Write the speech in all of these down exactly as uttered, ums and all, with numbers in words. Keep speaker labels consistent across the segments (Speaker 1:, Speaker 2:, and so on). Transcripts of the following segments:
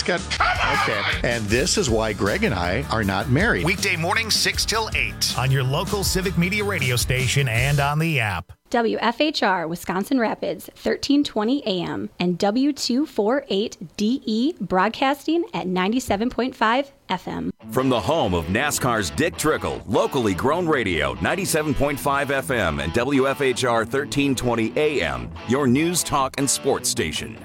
Speaker 1: Prescott. Okay. And this is why Greg and I are not married.
Speaker 2: Weekday morning, six till eight. On your local Civic Media radio station and on the app.
Speaker 3: W F H R, Wisconsin Rapids, thirteen twenty A M, and W two forty-eight D E, broadcasting at ninety-seven point five F M.
Speaker 4: From the home of NASCAR's Dick Trickle, locally grown radio, ninety-seven point five F M and W F H R thirteen twenty A M, your news, talk, and sports station.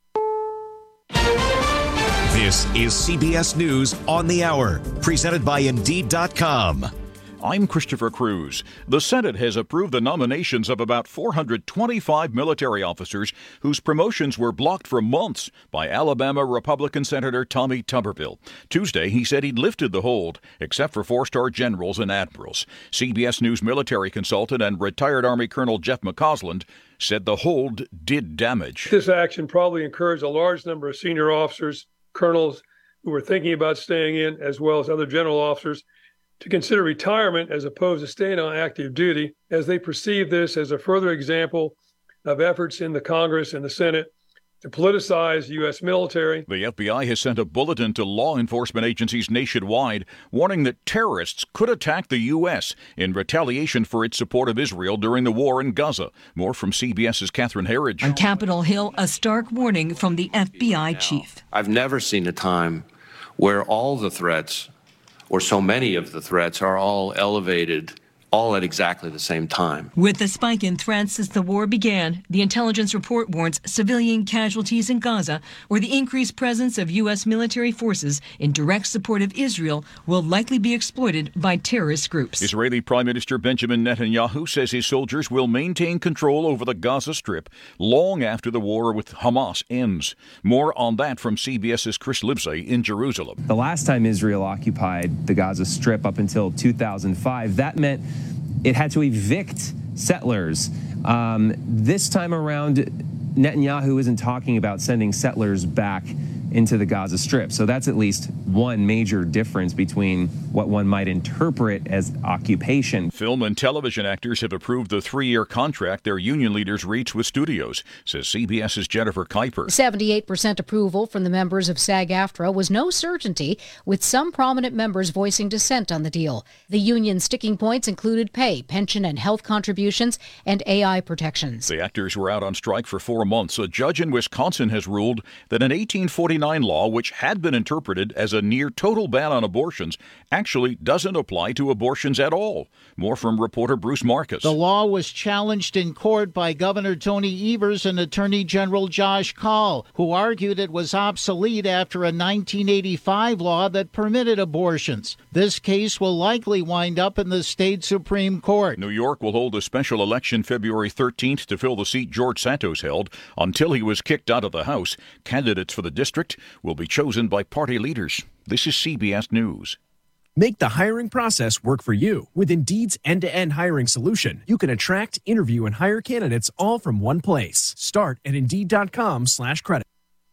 Speaker 5: This is C B S News on the Hour, presented by Indeed dot com.
Speaker 6: I'm Christopher Cruz. The Senate has approved the nominations of about four hundred twenty-five military officers whose promotions were blocked for months by Alabama Republican Senator Tommy Tuberville. Tuesday, he said he'd lifted the hold, except for four-star generals and admirals. C B S News military consultant and retired Army Colonel Jeff McCausland said the hold did damage.
Speaker 7: This action probably encouraged a large number of senior officers, colonels who were thinking about staying in, as well as other general officers, to consider retirement as opposed to staying on active duty, as they perceive this as a further example of efforts in the Congress and the Senate to politicize the U S military.
Speaker 6: The F B I has sent a bulletin to law enforcement agencies nationwide warning that terrorists could attack the U S in retaliation for its support of Israel during the war in Gaza. More from CBS's Catherine Herridge.
Speaker 8: On Capitol Hill, a stark warning from the F B I chief.
Speaker 9: I've never seen a time where all the threats, or so many of the threats, are all elevated, all at exactly the same time.
Speaker 8: With the spike in threats since the war began, the intelligence report warns civilian casualties in Gaza, where the increased presence of U S military forces in direct support of Israel will likely be exploited by terrorist groups.
Speaker 6: Israeli Prime Minister Benjamin Netanyahu says his soldiers will maintain control over the Gaza Strip long after the war with Hamas ends. More on that from CBS's Chris Livesay in Jerusalem.
Speaker 10: The last time Israel occupied the Gaza Strip up until two thousand five, that meant it had to evict settlers. Um, this time around, Netanyahu isn't talking about sending settlers back into the Gaza Strip. So that's at least one major difference between what one might interpret as occupation.
Speaker 6: Film and television actors have approved the three-year contract their union leaders reached with studios, says CBS's Jennifer Kuiper.
Speaker 11: seventy-eight percent approval from the members of SAG-AFTRA was no certainty, with some prominent members voicing dissent on the deal. The union's sticking points included pay, pension and health contributions, and A I protections.
Speaker 6: The actors were out on strike for four months. A judge in Wisconsin has ruled that an eighteen forty-nine law, which had been interpreted as a near-total ban on abortions, actually doesn't apply to abortions at all. More from reporter Bruce Marcus.
Speaker 12: The law was challenged in court by Governor Tony Evers and Attorney General Josh Kaul, who argued it was obsolete after a nineteen eighty-five law that permitted abortions. This case will likely wind up in the state Supreme Court.
Speaker 6: New York will hold a special election February thirteenth to fill the seat George Santos held until he was kicked out of the House. Candidates for the district will be chosen by party leaders. This is C B S News.
Speaker 13: Make the hiring process work for you. With Indeed's end-to-end hiring solution, you can attract, interview, and hire candidates all from one place. Start at Indeed.com slash credit.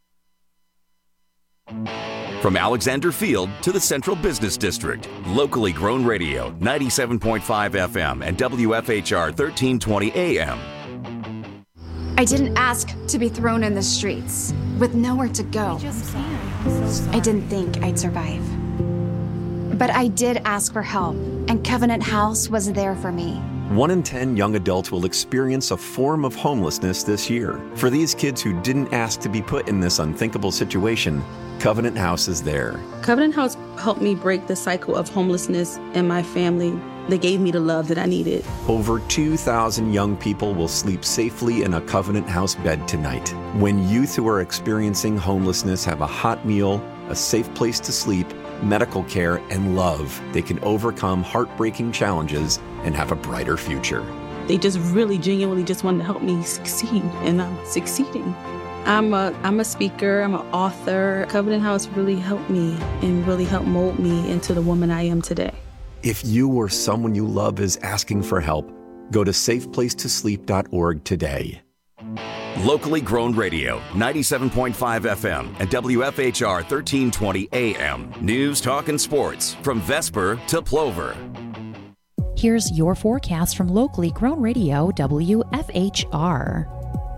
Speaker 4: From Alexander Field to the Central Business District, locally grown radio, ninety-seven point five F M and W F H R thirteen twenty A M.
Speaker 14: I didn't ask to be thrown in the streets with nowhere to go. I didn't think I'd survive. But I did ask for help, and Covenant House was there for me.
Speaker 15: One in ten young adults will experience a form of homelessness this year. For these kids who didn't ask to be put in this unthinkable situation, Covenant House is there.
Speaker 16: Covenant House helped me break the cycle of homelessness in my family. They gave me the love that I needed.
Speaker 15: Over two thousand young people will sleep safely in a Covenant House bed tonight. When youth who are experiencing homelessness have a hot meal, a safe place to sleep, medical care, and love, they can overcome heartbreaking challenges and have a brighter future.
Speaker 16: They just really genuinely just wanted to help me succeed, and I'm succeeding. I'm a, I'm a speaker, I'm an author. Covenant House really helped me and really helped mold me into the woman I am today.
Speaker 15: If you or someone you love is asking for help, go to safe place to sleep dot org today.
Speaker 4: Locally grown radio, ninety-seven point five F M and W F H R thirteen twenty A M. News, talk, and sports from Vesper to Plover.
Speaker 17: Here's your forecast from locally grown radio W F H R.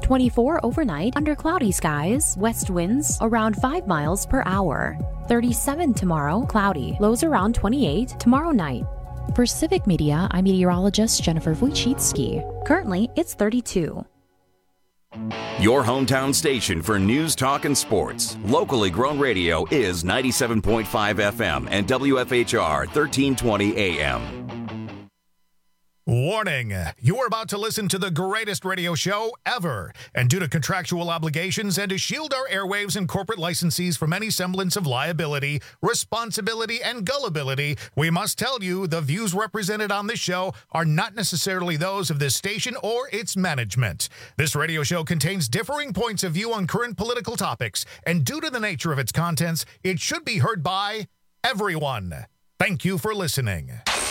Speaker 17: twenty-four overnight under cloudy skies, west winds around five miles per hour. thirty-seven tomorrow, cloudy, lows around twenty-eight tomorrow night. For Civic Media, I'm meteorologist Jennifer Wojcicki. Currently, it's thirty-two.
Speaker 4: Your hometown station for news, talk, and sports. Locally grown radio is ninety-seven point five F M and W F H R thirteen twenty A M.
Speaker 2: Warning, you are about to listen to the greatest radio show ever. And due to contractual obligations and to shield our airwaves and corporate licensees from any semblance of liability, responsibility, and gullibility, we must tell you the views represented on this show are not necessarily those of this station or its management. This radio show contains differing points of view on current political topics, and due to the nature of its contents, it should be heard by everyone. Thank you for listening.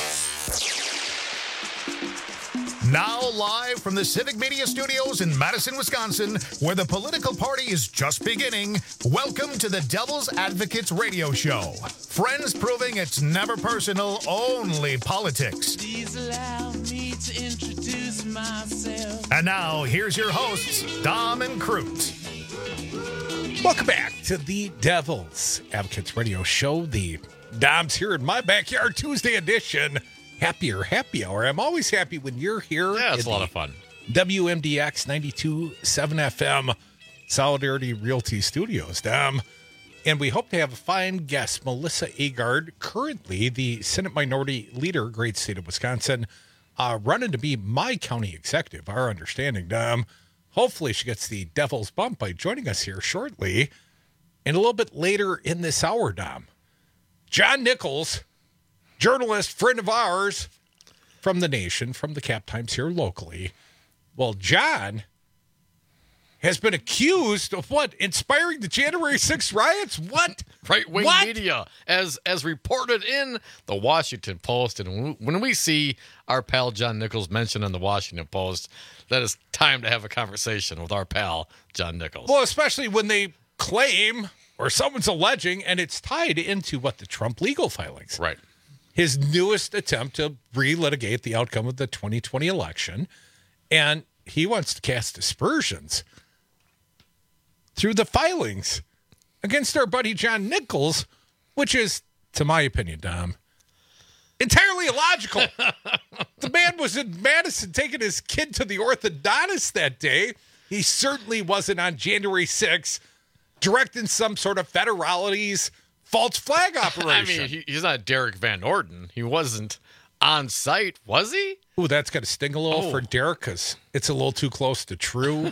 Speaker 2: Now live from the Civic Media Studios in Madison, Wisconsin, where the political party is just beginning, welcome to the Devil's Advocates Radio Show. Friends proving it's never personal, only politics.
Speaker 18: Please allow me to introduce myself.
Speaker 2: And now, here's your hosts, Dom and Crute.
Speaker 19: Welcome back to the Devil's Advocates Radio Show. The Dom's here in my backyard Tuesday edition. Happier happy hour. I'm always happy when you're here.
Speaker 20: Yeah, it's a lot of fun.
Speaker 19: W M D X ninety-two point seven F M, Solidarity Realty Studios, Dom. And we hope to have a fine guest, Melissa Agard, currently the Senate Minority Leader, great state of Wisconsin, uh, running to be my county executive, our understanding, Dom. Hopefully she gets the devil's bump by joining us here shortly. And a little bit later in this hour, Dom, John Nichols, journalist, friend of ours from the Nation, from the Cap Times here locally. Well, John has been accused of what? Inspiring the January sixth riots? What?
Speaker 20: Right-wing
Speaker 19: what?
Speaker 20: media, as as reported in the Washington Post. And when we see our pal John Nichols mentioned in the Washington Post, that is time to have a conversation with our pal John Nichols.
Speaker 19: Well, especially when they claim, or someone's alleging, and it's tied into what, the Trump legal filings.
Speaker 20: Right.
Speaker 19: His newest attempt to relitigate the outcome of the twenty twenty election. And he wants to cast aspersions through the filings against our buddy John Nichols, which is, to my opinion, Dom, entirely illogical. The man was in Madison taking his kid to the orthodontist that day. He certainly wasn't on January sixth directing some sort of federalities false flag operation.
Speaker 20: I mean, he, he's not Derek Van Orden. He wasn't on site, was he?
Speaker 19: Ooh, that's got to sting a little
Speaker 20: Oh.
Speaker 19: for Derek because it's a little too close to true.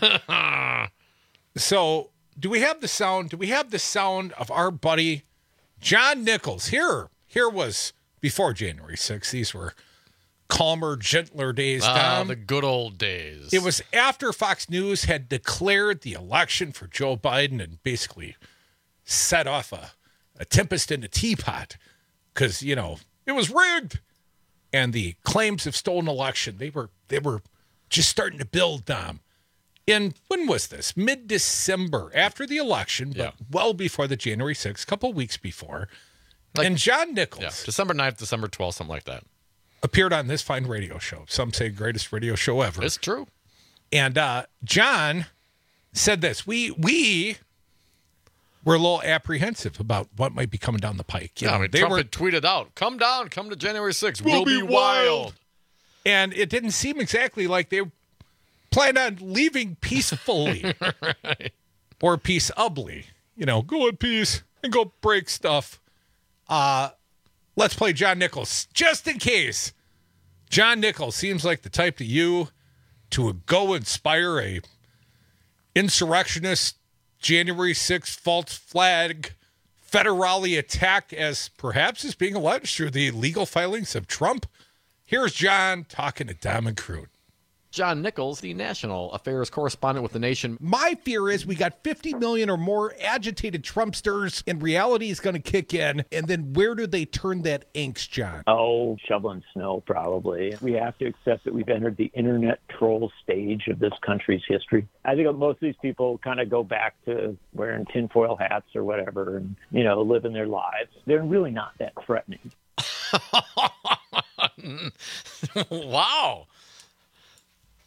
Speaker 19: So, do we have the sound? Do we have the sound of our buddy John Nichols? Here, here was before January sixth. These were calmer, gentler days.
Speaker 20: Ah,
Speaker 19: Tom.
Speaker 20: the good old days.
Speaker 19: It was after Fox News had declared the election for Joe Biden and basically set off a a tempest in a teapot because, you know, it was rigged. And the claims of stolen election, they were they were just starting to build, Dom. In, when was this? Mid-December, after the election, but
Speaker 20: Yeah.
Speaker 19: well before the January sixth, a couple of weeks before. Like, and John Nichols.
Speaker 20: Yeah, December ninth, December twelfth, something like that.
Speaker 19: Appeared on this fine radio show. Some say greatest radio show ever.
Speaker 20: It's true.
Speaker 19: And uh, John said this. We, we... We're a little apprehensive about what might be coming down the pike. You
Speaker 20: Yeah,
Speaker 19: know,
Speaker 20: I mean,
Speaker 19: they
Speaker 20: Trump
Speaker 19: were,
Speaker 20: had tweeted out, come down, come to January sixth.
Speaker 19: We'll
Speaker 20: We'll,
Speaker 19: be
Speaker 20: be wild.
Speaker 19: and it didn't seem exactly like they planned on leaving peacefully
Speaker 20: Right.
Speaker 19: or peaceably. You know, go in peace and go break stuff. Uh, let's play John Nichols, just in case. John Nichols seems like the type to you to go inspire a insurrectionist January sixth false flag federale attack, as perhaps is being alleged through the legal filings of Trump. Here's John talking to Dom and Crute.
Speaker 20: John Nichols, the national affairs correspondent with The Nation.
Speaker 19: My fear is we got fifty million or more agitated Trumpsters, and reality is going to kick in. And then where do they turn that angst, John?
Speaker 21: Oh, shoveling snow, probably. We have to accept that we've entered the internet troll stage of this country's history. I think most of these people kind of go back to wearing tinfoil hats or whatever and, you know, living their lives. They're really not that threatening.
Speaker 20: Wow.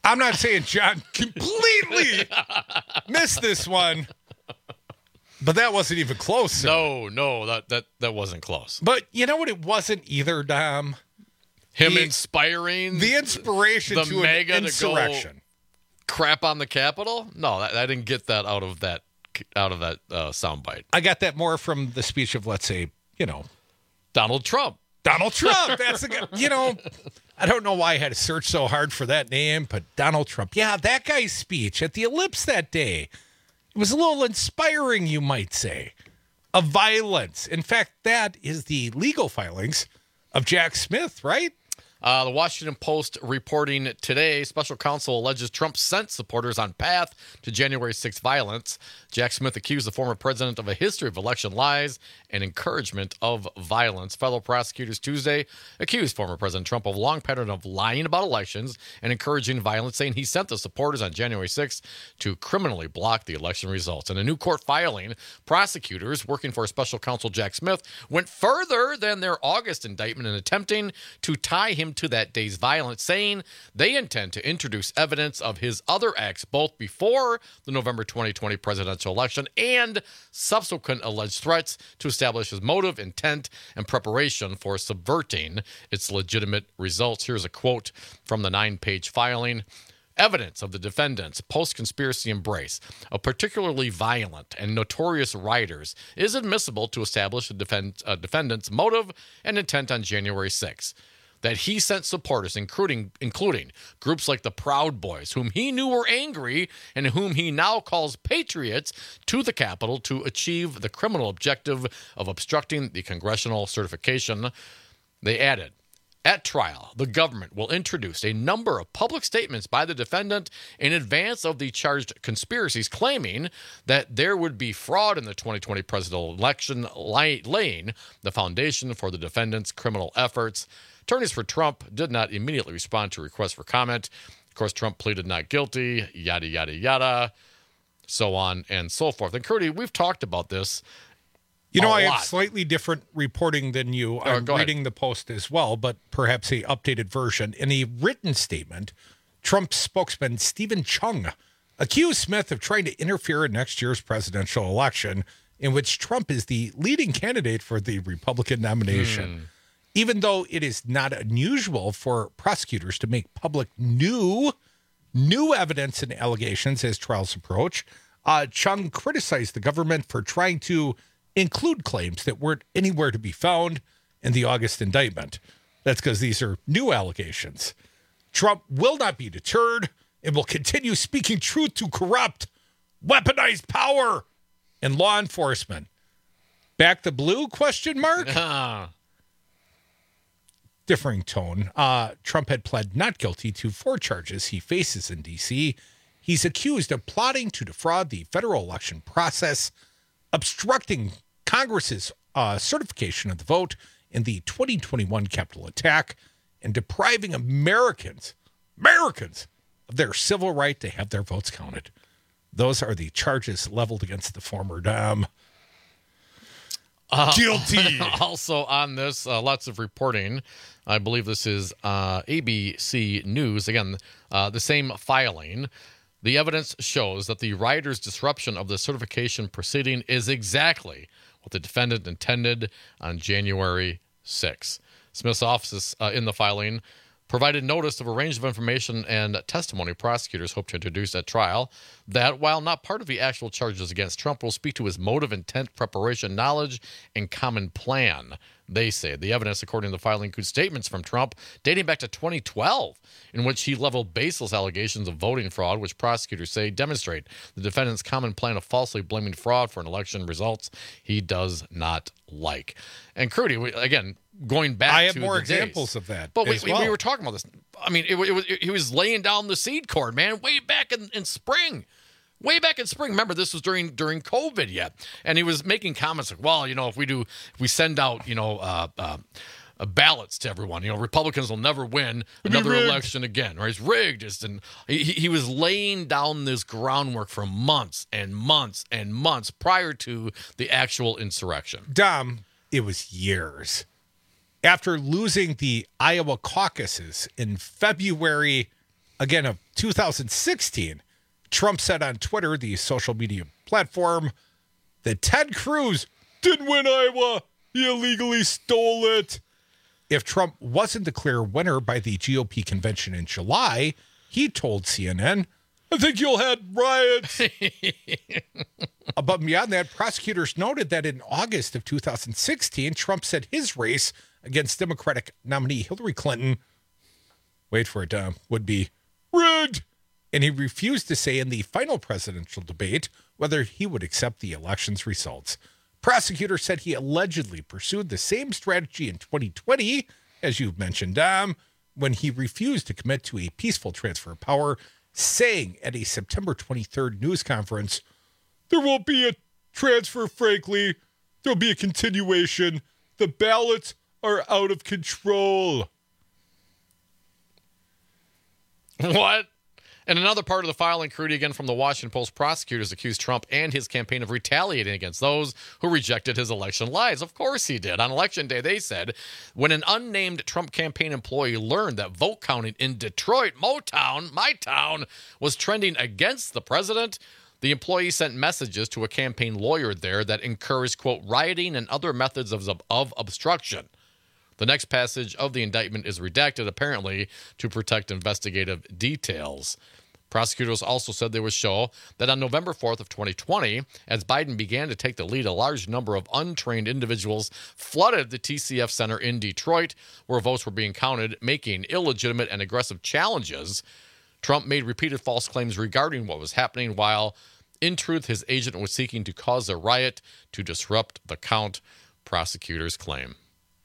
Speaker 19: I'm not saying John completely missed this one, but that wasn't even close. Sir.
Speaker 20: No, no, that, that, that wasn't close.
Speaker 19: But you know what it wasn't either, Dom?
Speaker 20: Him
Speaker 19: the,
Speaker 20: inspiring
Speaker 19: the inspiration
Speaker 20: the
Speaker 19: to
Speaker 20: mega
Speaker 19: an insurrection.
Speaker 20: To go crap on the Capitol? No, that, I didn't get that out of that out of that uh, soundbite.
Speaker 19: I got that more from the speech of, let's say, you know,
Speaker 20: Donald Trump.
Speaker 19: Donald Trump. That's the guy. You know, I don't know why I had to search so hard for that name, but Donald Trump. Yeah, that guy's speech at the Ellipse that day. It was a little inspiring, you might say, of violence. In fact, that is the legal filings of Jack Smith, right?
Speaker 20: Uh, the Washington Post reporting today, special counsel alleges Trump sent supporters on path to January sixth violence. Jack Smith accused the former president of a history of election lies and encouragement of violence. Federal prosecutors Tuesday accused former President Trump of a long pattern of lying about elections and encouraging violence, saying he sent the supporters on January sixth to criminally block the election results. In a new court filing, prosecutors working for special counsel Jack Smith went further than their August indictment in attempting to tie him to that day's violence, saying they intend to introduce evidence of his other acts both before the November twenty twenty presidential election and subsequent alleged threats to establish his motive, intent, and preparation for subverting its legitimate results. Here's a quote from the nine-page filing. Evidence of the defendant's post-conspiracy embrace of particularly violent and notorious rioters is admissible to establish the defend, uh, defendant's motive and intent on January sixth. That he sent supporters, including including groups like the Proud Boys, whom he knew were angry and whom he now calls patriots, to the Capitol to achieve the criminal objective of obstructing the congressional certification. They added, at trial, the government will introduce a number of public statements by the defendant in advance of the charged conspiracies, claiming that there would be fraud in the twenty twenty presidential election, laying the foundation for the defendant's criminal efforts. Attorneys for Trump did not immediately respond to requests for comment. Of course, Trump pleaded not guilty, yada, yada, yada, so on and so forth. And, Curdy, we've talked about this.
Speaker 19: You know,
Speaker 20: a
Speaker 19: I
Speaker 20: lot.
Speaker 19: have slightly different reporting than you. I'm
Speaker 20: go
Speaker 19: reading
Speaker 20: ahead.
Speaker 19: the Post as well, but perhaps a updated version. In a written statement, Trump's spokesman, Stephen Chung, accused Smith of trying to interfere in next year's presidential election, in which Trump is the leading candidate for the Republican nomination.
Speaker 20: Hmm.
Speaker 19: Even though it is not unusual for prosecutors to make public new, new evidence and allegations as trials approach, uh, Chung criticized the government for trying to include claims that weren't anywhere to be found in the August indictment. That's because these are new allegations. Trump will not be deterred and will continue speaking truth to corrupt, weaponized power and law enforcement. Back the blue, question mark?
Speaker 20: Ah.
Speaker 19: Differing tone. Uh, Trump had pled not guilty to four charges he faces in D C. He's accused of plotting to defraud the federal election process, obstructing Congress's uh, certification of the vote in the twenty twenty-one Capitol attack, and depriving Americans, Americans, of their civil right to have their votes counted. Those are the charges leveled against the former Dom.
Speaker 20: Uh,
Speaker 19: Guilty.
Speaker 20: Also on this, uh, lots of reporting. I believe this is uh, A B C News. Again, uh, the same filing. The evidence shows that the rioters' disruption of the certification proceeding is exactly what the defendant intended on January sixth. Smith's office uh, in the filing provided notice of a range of information and testimony prosecutors hope to introduce at trial that, while not part of the actual charges against Trump, will speak to his motive, intent, preparation, knowledge, and common plan. They say the evidence, according to the filing, includes statements from Trump dating back to twenty twelve, in which he leveled baseless allegations of voting fraud, which prosecutors say demonstrate the defendant's common plan of falsely blaming fraud for an election results he does not like. And Crudy, we, again, going back to
Speaker 19: I have more
Speaker 20: the
Speaker 19: examples
Speaker 20: days,
Speaker 19: of that.
Speaker 20: But we,
Speaker 19: as
Speaker 20: we,
Speaker 19: well.
Speaker 20: we were talking about this. I mean, it, it was it, he was laying down the seed cord, man, way back in, in spring. Way back in spring. Remember, this was during during COVID yet. And he was making comments like, well, you know, if we do, if we send out, you know, uh, uh, uh, ballots to everyone, you know, Republicans will never win another
Speaker 19: rigged.
Speaker 20: election again, or it's rigged. Just, and he, he was laying down this groundwork for months and months and months prior to the actual insurrection.
Speaker 19: Dom, it was years. After losing the Iowa caucuses in February again, of two thousand sixteen, Trump said on Twitter, the social media platform, that Ted Cruz didn't win Iowa. He illegally stole it. If Trump wasn't the clear winner by the G O P convention in July, he told C N N, I think you'll have riots. Above and beyond that, prosecutors noted that in August of two thousand sixteen, Trump said his race against Democratic nominee Hillary Clinton, wait for it, uh, would be rigged. And he refused to say in the final presidential debate whether he would accept the election's results. Prosecutors said he allegedly pursued the same strategy in twenty twenty, as you've mentioned, Dom, when he refused to commit to a peaceful transfer of power, saying at a September twenty-third news conference, there won't be a transfer, frankly. There'll be a continuation. The ballots are out of control.
Speaker 20: What? And another part of the filing, Crudy, again from the Washington Post, prosecutors accused Trump and his campaign of retaliating against those who rejected his election lies. Of course he did. On Election Day, they said, when an unnamed Trump campaign employee learned that vote counting in Detroit, Motown, my town, was trending against the president, the employee sent messages to a campaign lawyer there that encouraged, quote, rioting and other methods of, of obstruction. The next passage of the indictment is redacted, apparently, to protect investigative details. Prosecutors also said they would show that on November fourth of twenty twenty, as Biden began to take the lead, a large number of untrained individuals flooded the T C F Center in Detroit, where votes were being counted, making illegitimate and aggressive challenges. Trump made repeated false claims regarding what was happening, while, in truth, his agent was seeking to cause a riot to disrupt the count, prosecutors claim.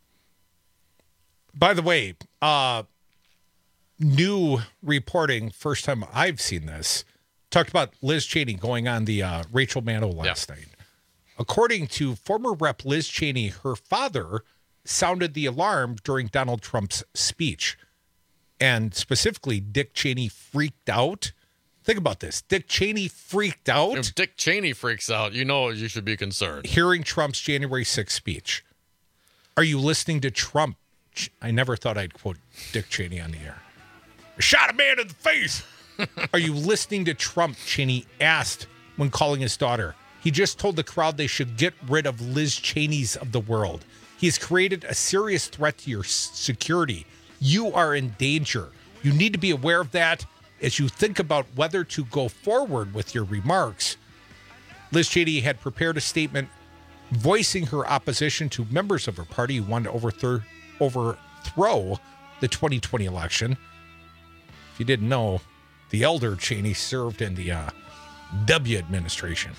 Speaker 19: By the way, uh, new reporting, first time I've seen this, talked about Liz Cheney going on the uh, Rachel Maddow last yeah. night. According to former Rep Liz Cheney, her father sounded the alarm during Donald Trump's speech. And specifically, Dick Cheney freaked out. Think about this. Dick Cheney freaked out.
Speaker 20: If Dick Cheney freaks out, you know you should be concerned.
Speaker 19: Hearing Trump's January sixth speech. Are you listening to Trump? I never thought I'd quote Dick Cheney on the air. I shot a man in the face. Are you listening to Trump? Cheney asked when calling his daughter. He just told the crowd they should get rid of Liz Cheney's of the world. He's created a serious threat to your security. You are in danger. You need to be aware of that as you think about whether to go forward with your remarks. Liz Cheney had prepared a statement voicing her opposition to members of her party who wanted to overthrow overthrow the twenty twenty election. If you didn't know, the elder Cheney served in the uh, W administration.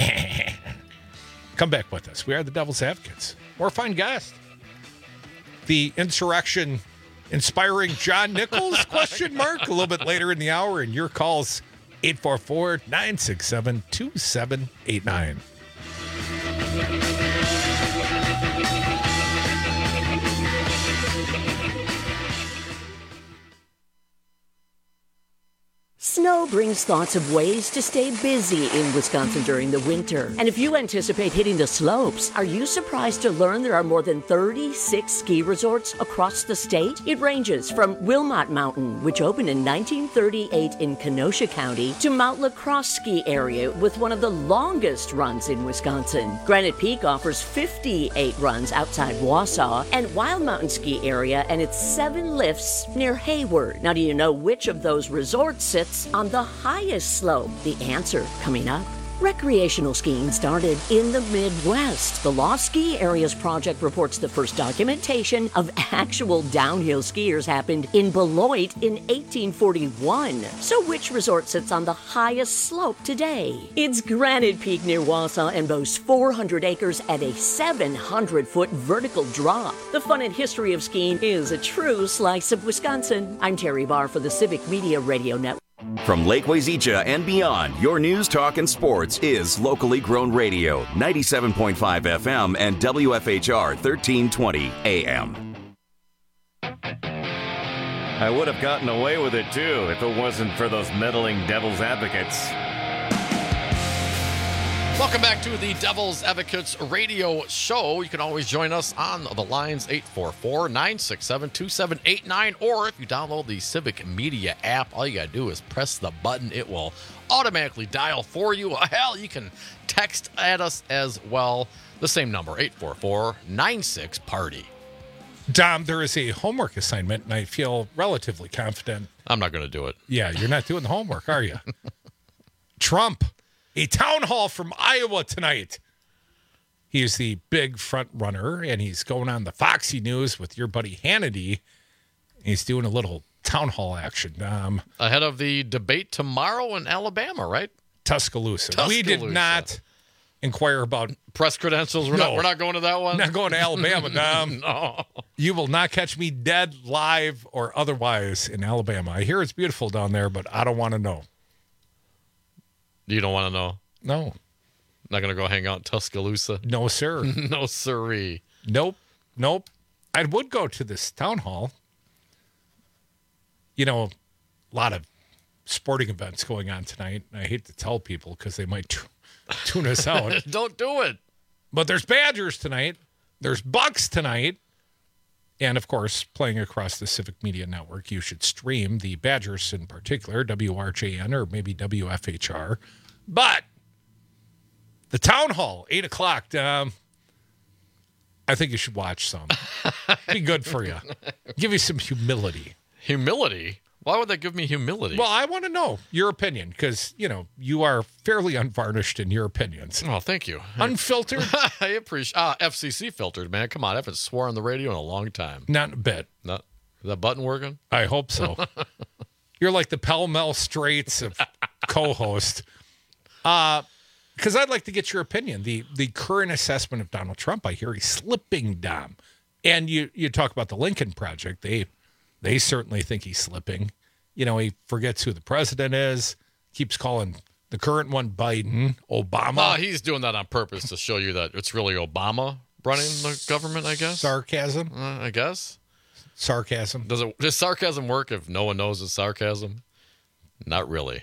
Speaker 19: Come back with us. We are the Devil's Advocates. Or fine guest. The insurrection inspiring John Nichols? Question mark. A little bit later in the hour, and your calls eight four four, nine six seven, two seven eight nine.
Speaker 1: Snow brings thoughts of ways to stay busy in Wisconsin during the winter. And if you anticipate hitting the slopes, are you surprised to learn there are more than thirty-six ski resorts across the state? It ranges from Wilmot Mountain, which opened in nineteen thirty-eight in Kenosha County, to Mount La Crosse Ski Area with one of the longest runs in Wisconsin. Granite Peak offers fifty-eight runs outside Wausau, and Wild Mountain Ski Area and its seven lifts near Hayward. Now, do you know which of those resorts sits on the highest slope? The answer coming up. Recreational skiing started in the Midwest. The Lost Ski Areas Project reports the first documentation of actual downhill skiers happened in Beloit in eighteen forty-one. So which resort sits on the highest slope today? It's Granite Peak near Wausau and boasts four hundred acres at a seven hundred foot vertical drop. The fun and history of skiing is a true slice of Wisconsin. I'm Terry Barr for the Civic Media Radio Network.
Speaker 4: From Lake Wazeecha and beyond, your news, talk, and sports is locally grown radio, ninety-seven point five F M and W F H R thirteen twenty A M.
Speaker 22: I would have gotten away with it, too, if it wasn't for those meddling devil's advocates.
Speaker 20: Welcome back to the Devil's Advocates radio show. You can always join us on the lines eight four four, nine six seven, two seven eight nine, or if you download the Civic Media app, all you got to do is press the button. It will automatically dial for you. Hell, you can text at us as well. The same number, eight four four, nine six, party.
Speaker 19: Dom, there is a homework assignment, and I feel relatively confident.
Speaker 20: I'm not going to do it.
Speaker 19: Yeah, you're not doing the homework, are you? Trump. A town hall from Iowa tonight. He is the big front runner, and he's going on the Foxy News with your buddy Hannity. He's doing a little town hall action. Um,
Speaker 20: Ahead of the debate tomorrow in Alabama, right?
Speaker 19: Tuscaloosa.
Speaker 20: Tuscaloosa.
Speaker 19: We did not inquire about
Speaker 20: press credentials. We're,
Speaker 19: no,
Speaker 20: not, we're not going to that one?
Speaker 19: Not going to Alabama, Dom.
Speaker 20: No.
Speaker 19: You will not catch me dead, live, or otherwise in Alabama. I hear it's beautiful down there, but I don't want to know.
Speaker 20: You don't want to know?
Speaker 19: No.
Speaker 20: Not going to go hang out in Tuscaloosa?
Speaker 19: No, sir.
Speaker 20: No, sirree.
Speaker 19: Nope. Nope. I would go to this town hall. You know, a lot of sporting events going on tonight. I hate to tell people because they might t- tune us out.
Speaker 20: Don't do it.
Speaker 19: But there's Badgers tonight. There's Bucks tonight. And, of course, playing across the Civic Media Network, you should stream the Badgers in particular, W R J N or maybe W F H R. But the town hall, eight o'clock, um, I think you should watch some. Be good for you. Give you some humility.
Speaker 20: Humility? Why would that give me humility?
Speaker 19: Well, I want to know your opinion because, you know, you are fairly unvarnished in your opinions.
Speaker 20: Oh, thank you.
Speaker 19: Unfiltered?
Speaker 20: I appreciate Ah, F C C filtered, man. Come on. I haven't swore on the radio in a long time.
Speaker 19: Not a bit.
Speaker 20: Not, is that button working?
Speaker 19: I hope so. You're like the Pell Mell Straits of co-host. Uh, because I'd like to get your opinion. The the current assessment of Donald Trump, I hear he's slipping, Dom. And you, you talk about the Lincoln Project. They they certainly think he's slipping. You know, he forgets who the president is, keeps calling the current one Biden, Obama.
Speaker 20: Oh, he's doing that on purpose to show you that it's really Obama running the government, I guess.
Speaker 19: Sarcasm?
Speaker 20: Uh, I guess.
Speaker 19: Sarcasm.
Speaker 20: Does it does sarcasm work if no one knows it's sarcasm? Not really.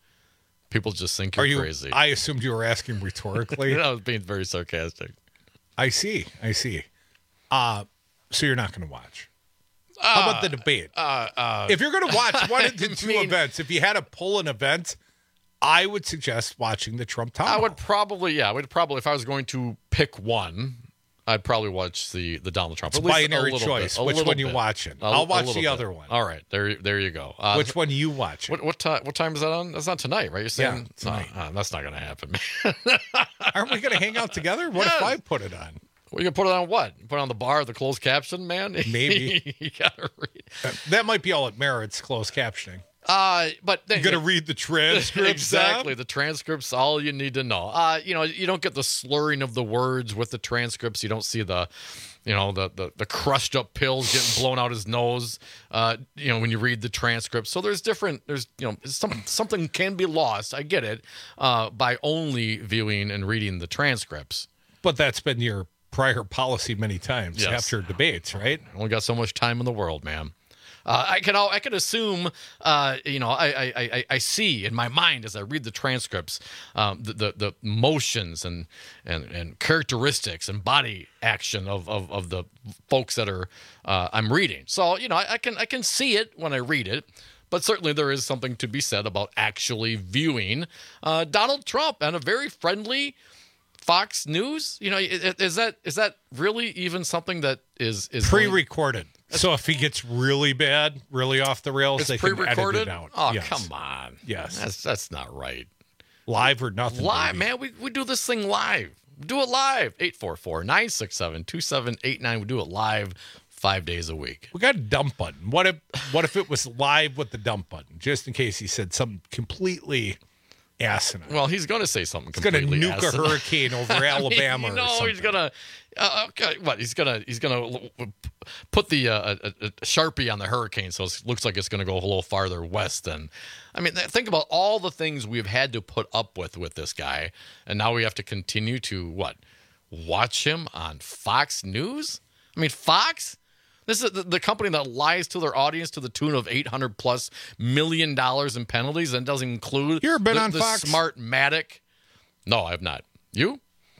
Speaker 20: People just think you're
Speaker 19: Are you,
Speaker 20: crazy.
Speaker 19: I assumed you were asking rhetorically.
Speaker 20: I was being very sarcastic.
Speaker 19: I see. I see. Uh, so you're not going to watch.
Speaker 20: Uh,
Speaker 19: How about the debate?
Speaker 20: Uh, uh,
Speaker 19: if you're going to watch one of the two
Speaker 20: mean,
Speaker 19: events, if you had to pull an event, I would suggest watching the Trump town
Speaker 20: I
Speaker 19: hall.
Speaker 20: would probably, yeah, I would probably, if I was going to pick one, I'd probably watch the, the Donald Trump.
Speaker 19: It's a binary choice.
Speaker 20: Bit,
Speaker 19: Which one you
Speaker 20: bit.
Speaker 19: watching?
Speaker 20: A,
Speaker 19: I'll watch the
Speaker 20: bit.
Speaker 19: other one.
Speaker 20: All right, there, there you go. Uh,
Speaker 19: Which one you watch?
Speaker 20: What what time? What time is that on? That's not tonight, right? You're saying
Speaker 19: Yeah, tonight.
Speaker 20: No, uh, that's not going to happen.
Speaker 19: Aren't we going to hang out together? What
Speaker 20: Yeah.
Speaker 19: if I put it on?
Speaker 20: Well, you gonna put it on what? Put it on the bar, the closed caption, man.
Speaker 19: Maybe.
Speaker 20: You gotta read.
Speaker 19: Uh, that might be all it merits, closed captioning.
Speaker 20: Uh, but then,
Speaker 19: You're going to read the transcripts.
Speaker 20: exactly.
Speaker 19: Huh?
Speaker 20: The transcripts, all you need to know. Uh, you know, you don't get the slurring of the words with the transcripts. You don't see the, you know, the the, the crushed up pills getting blown out his nose. Uh, you know, when you read the transcripts. So there's different. There's you know, some something can be lost. I get it. Uh, by only viewing and reading the transcripts.
Speaker 19: But that's been your prior policy many times
Speaker 20: Yes.
Speaker 19: after debates, right?
Speaker 20: Only got so much time in the world, man. Uh, I can I can assume, uh, you know, I, I I I see in my mind as I read the transcripts, um, the, the the motions and and and characteristics and body action of of, of the folks that are uh, I'm reading. So you know, I, I can I can see it when I read it. But certainly there is something to be said about actually viewing uh, Donald Trump and a very friendly Fox News. You know, is that is that really even something that is is
Speaker 19: pre-recorded? So if he gets really bad, really off the rails,
Speaker 20: it's
Speaker 19: they
Speaker 20: pre-recorded.
Speaker 19: can edit it out.
Speaker 20: Oh,
Speaker 19: Yes.
Speaker 20: come on.
Speaker 19: Yes,
Speaker 20: that's that's not right.
Speaker 19: Live or nothing.
Speaker 20: Live,
Speaker 19: baby.
Speaker 20: man. We we do this thing live. We do it live. eight four four, nine six seven, two seven eight nine. We do it live five days a week.
Speaker 19: We got a dump button. What if what if it was live with the dump button, just in case he said something completely asinine?
Speaker 20: Well, he's going to say something
Speaker 19: He's going to
Speaker 20: completely
Speaker 19: nuke
Speaker 20: asinine.
Speaker 19: a hurricane over
Speaker 20: I mean,
Speaker 19: Alabama
Speaker 20: you know,
Speaker 19: or something.
Speaker 20: he's going to uh, okay, what? He's going to he's going to put the uh, a, a Sharpie on the hurricane so it looks like it's going to go a little farther west than. I mean, think about all the things we've had to put up with with this guy, and now we have to continue to what? Watch him on Fox News? I mean, Fox? This is the, the company that lies to their audience to the tune of eight hundred plus million dollars in penalties and doesn't include
Speaker 19: You ever been
Speaker 20: the,
Speaker 19: on
Speaker 20: the
Speaker 19: Fox?
Speaker 20: Smartmatic. No, I have not. You?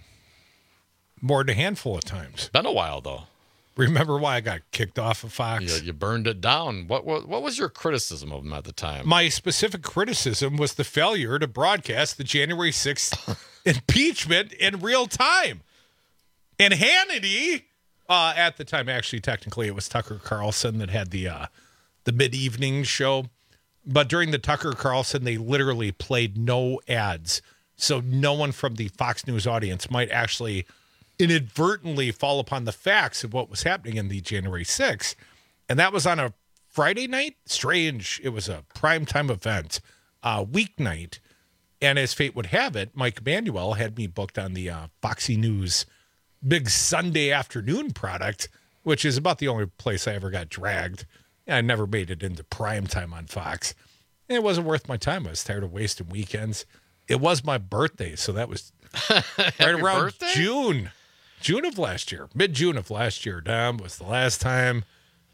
Speaker 19: More than a handful of times.
Speaker 20: Been a while, though.
Speaker 19: Remember why I got kicked off of Fox?
Speaker 20: You, you burned it down. What, what what was your criticism of them at the time?
Speaker 19: My specific criticism was the failure to broadcast the January sixth impeachment in real time. And Hannity, uh, at the time, actually, technically, it was Tucker Carlson that had the uh, the mid-evening show. But during the Tucker Carlson, they literally played no ads. So no one from the Fox News audience might actually inadvertently fall upon the facts of what was happening in the January sixth. And that was on a Friday night. Strange. It was a primetime event, uh, weeknight. And as fate would have it, Mike Emanuel had me booked on the uh, Foxy News big Sunday afternoon product, which is about the only place I ever got dragged. I never made it into primetime on Fox. And it wasn't worth my time. I was tired of wasting weekends. It was my birthday, so that was right around
Speaker 20: birthday?
Speaker 19: June. June of last year, mid-June of last year, Dom, was the last time.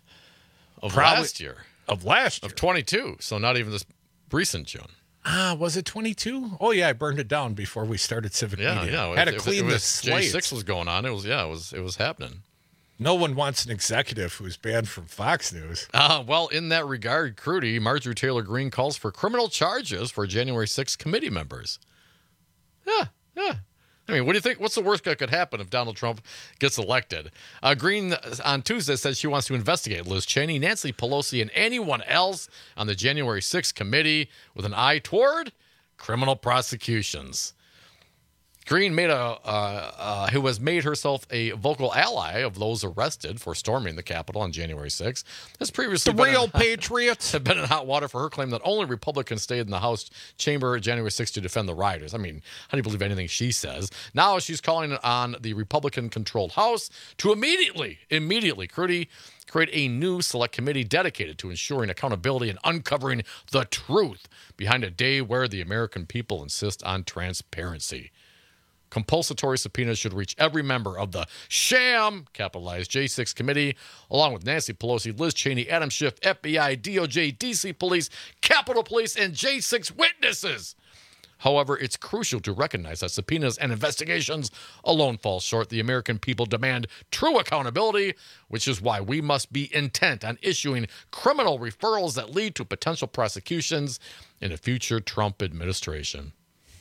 Speaker 20: Of
Speaker 19: probably,
Speaker 20: last year?
Speaker 19: Of last year.
Speaker 20: Of twenty-two, so not even this recent June.
Speaker 19: Ah, was it twenty-two? Oh, yeah, I burned it down before we started Civic
Speaker 20: Yeah,
Speaker 19: Media.
Speaker 20: yeah.
Speaker 19: Had to
Speaker 20: if,
Speaker 19: clean
Speaker 20: if
Speaker 19: the
Speaker 20: J
Speaker 19: slate.
Speaker 20: six was going on. It was, yeah, it was, it was happening.
Speaker 19: No one wants an executive who's banned from Fox News.
Speaker 20: Uh, well, in that regard, Crudy, Marjorie Taylor Greene calls for criminal charges for January sixth committee members. Yeah, yeah. I mean, what do you think? What's the worst that could happen if Donald Trump gets elected? Uh, Greene on Tuesday says she wants to investigate Liz Cheney, Nancy Pelosi, and anyone else on the January sixth committee with an eye toward criminal prosecutions. Greene made a uh, uh, who has made herself a vocal ally of those arrested for storming the Capitol on January sixth. Has previously
Speaker 19: The
Speaker 20: been
Speaker 19: real
Speaker 20: in,
Speaker 19: patriots
Speaker 20: have been in hot water for her claim that only Republicans stayed in the House chamber January sixth to defend the rioters. I mean, how do you believe anything she says? Now she's calling on the Republican-controlled House to immediately, immediately, Crudy, create a new select committee dedicated to ensuring accountability and uncovering the truth behind a day where the American people insist on transparency. Compulsory subpoenas should reach every member of the sham, capitalized J six committee, along with Nancy Pelosi, Liz Cheney, Adam Schiff, F B I, D O J, D C Police, Capitol Police, and J six witnesses. However, it's crucial to recognize that subpoenas and investigations alone fall short. The American people demand true accountability, which is why we must be intent on issuing criminal referrals that lead to potential prosecutions in a future Trump administration.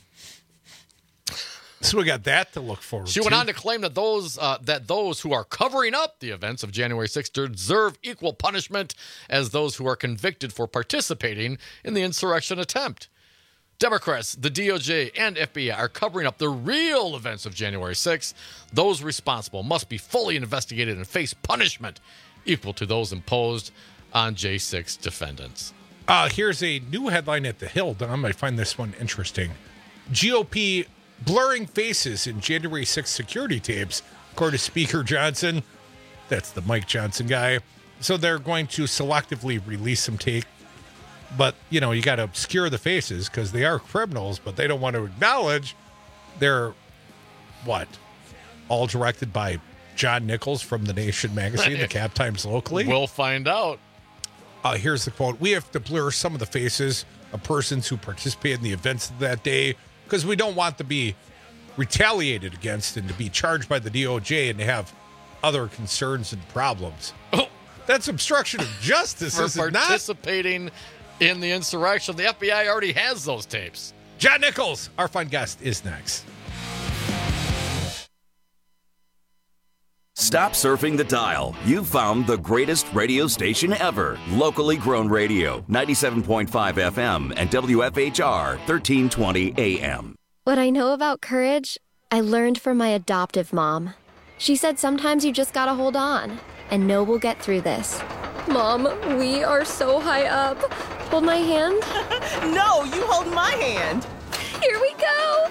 Speaker 19: So we got that to look forward to.
Speaker 20: She went on to claim that those uh, that those who are covering up the events of January sixth deserve equal punishment as those who are convicted for participating in the insurrection attempt. Democrats, the D O J, and F B I are covering up the real events of January sixth. Those responsible must be fully investigated and face punishment equal to those imposed on J six defendants.
Speaker 19: Uh, here's a new headline at The Hill, Dom. I find this one interesting. G O P blurring faces in January sixth security tapes, according to Speaker Johnson. That's the Mike Johnson guy. So they're going to selectively release some tape. But, you know, you got to obscure the faces because they are criminals, but they don't want to acknowledge they're, what, all directed by John Nichols from The Nation magazine, the Cap Times locally?
Speaker 20: We'll find out.
Speaker 19: Uh, here's the quote. We have to blur some of the faces of persons who participated in the events of that day because we don't want to be retaliated against and to be charged by the D O J and to have other concerns and problems. Oh, that's obstruction of justice,
Speaker 20: For
Speaker 19: is it not?
Speaker 20: participating in the insurrection. The F B I already has those tapes.
Speaker 19: John Nichols, our fun guest, is next.
Speaker 4: Stop surfing the dial. You've found the greatest radio station ever. Locally grown radio, ninety-seven point five F M and W F H R, thirteen twenty A M.
Speaker 3: What I know about courage, I learned from my adoptive mom. She said sometimes you just gotta hold on and know we'll get through this. Mom, we are so high up. Hold my hand.
Speaker 5: No, you hold my hand.
Speaker 3: Here we go.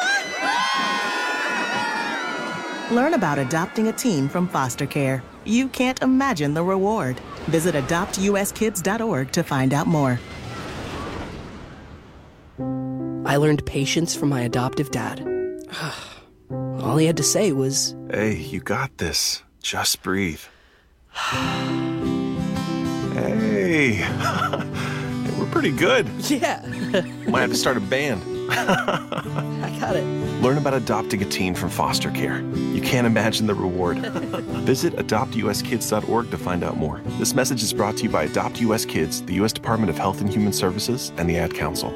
Speaker 5: Learn about adopting a teen from foster care. You can't imagine the reward. Visit adopt u s kids dot org to find out more.
Speaker 23: I learned patience from my adoptive dad. All he had to say was,
Speaker 24: "Hey, you got this. Just breathe." Hey, we're pretty good.
Speaker 23: Yeah.
Speaker 24: Might have to start a band.
Speaker 23: I got it.
Speaker 24: Learn about adopting a teen from foster care. You can't imagine the reward. Visit adopt u s kids dot org to find out more. This message is brought to you by Adopt U S Kids, the U S Department of Health and Human Services, and the Ad Council.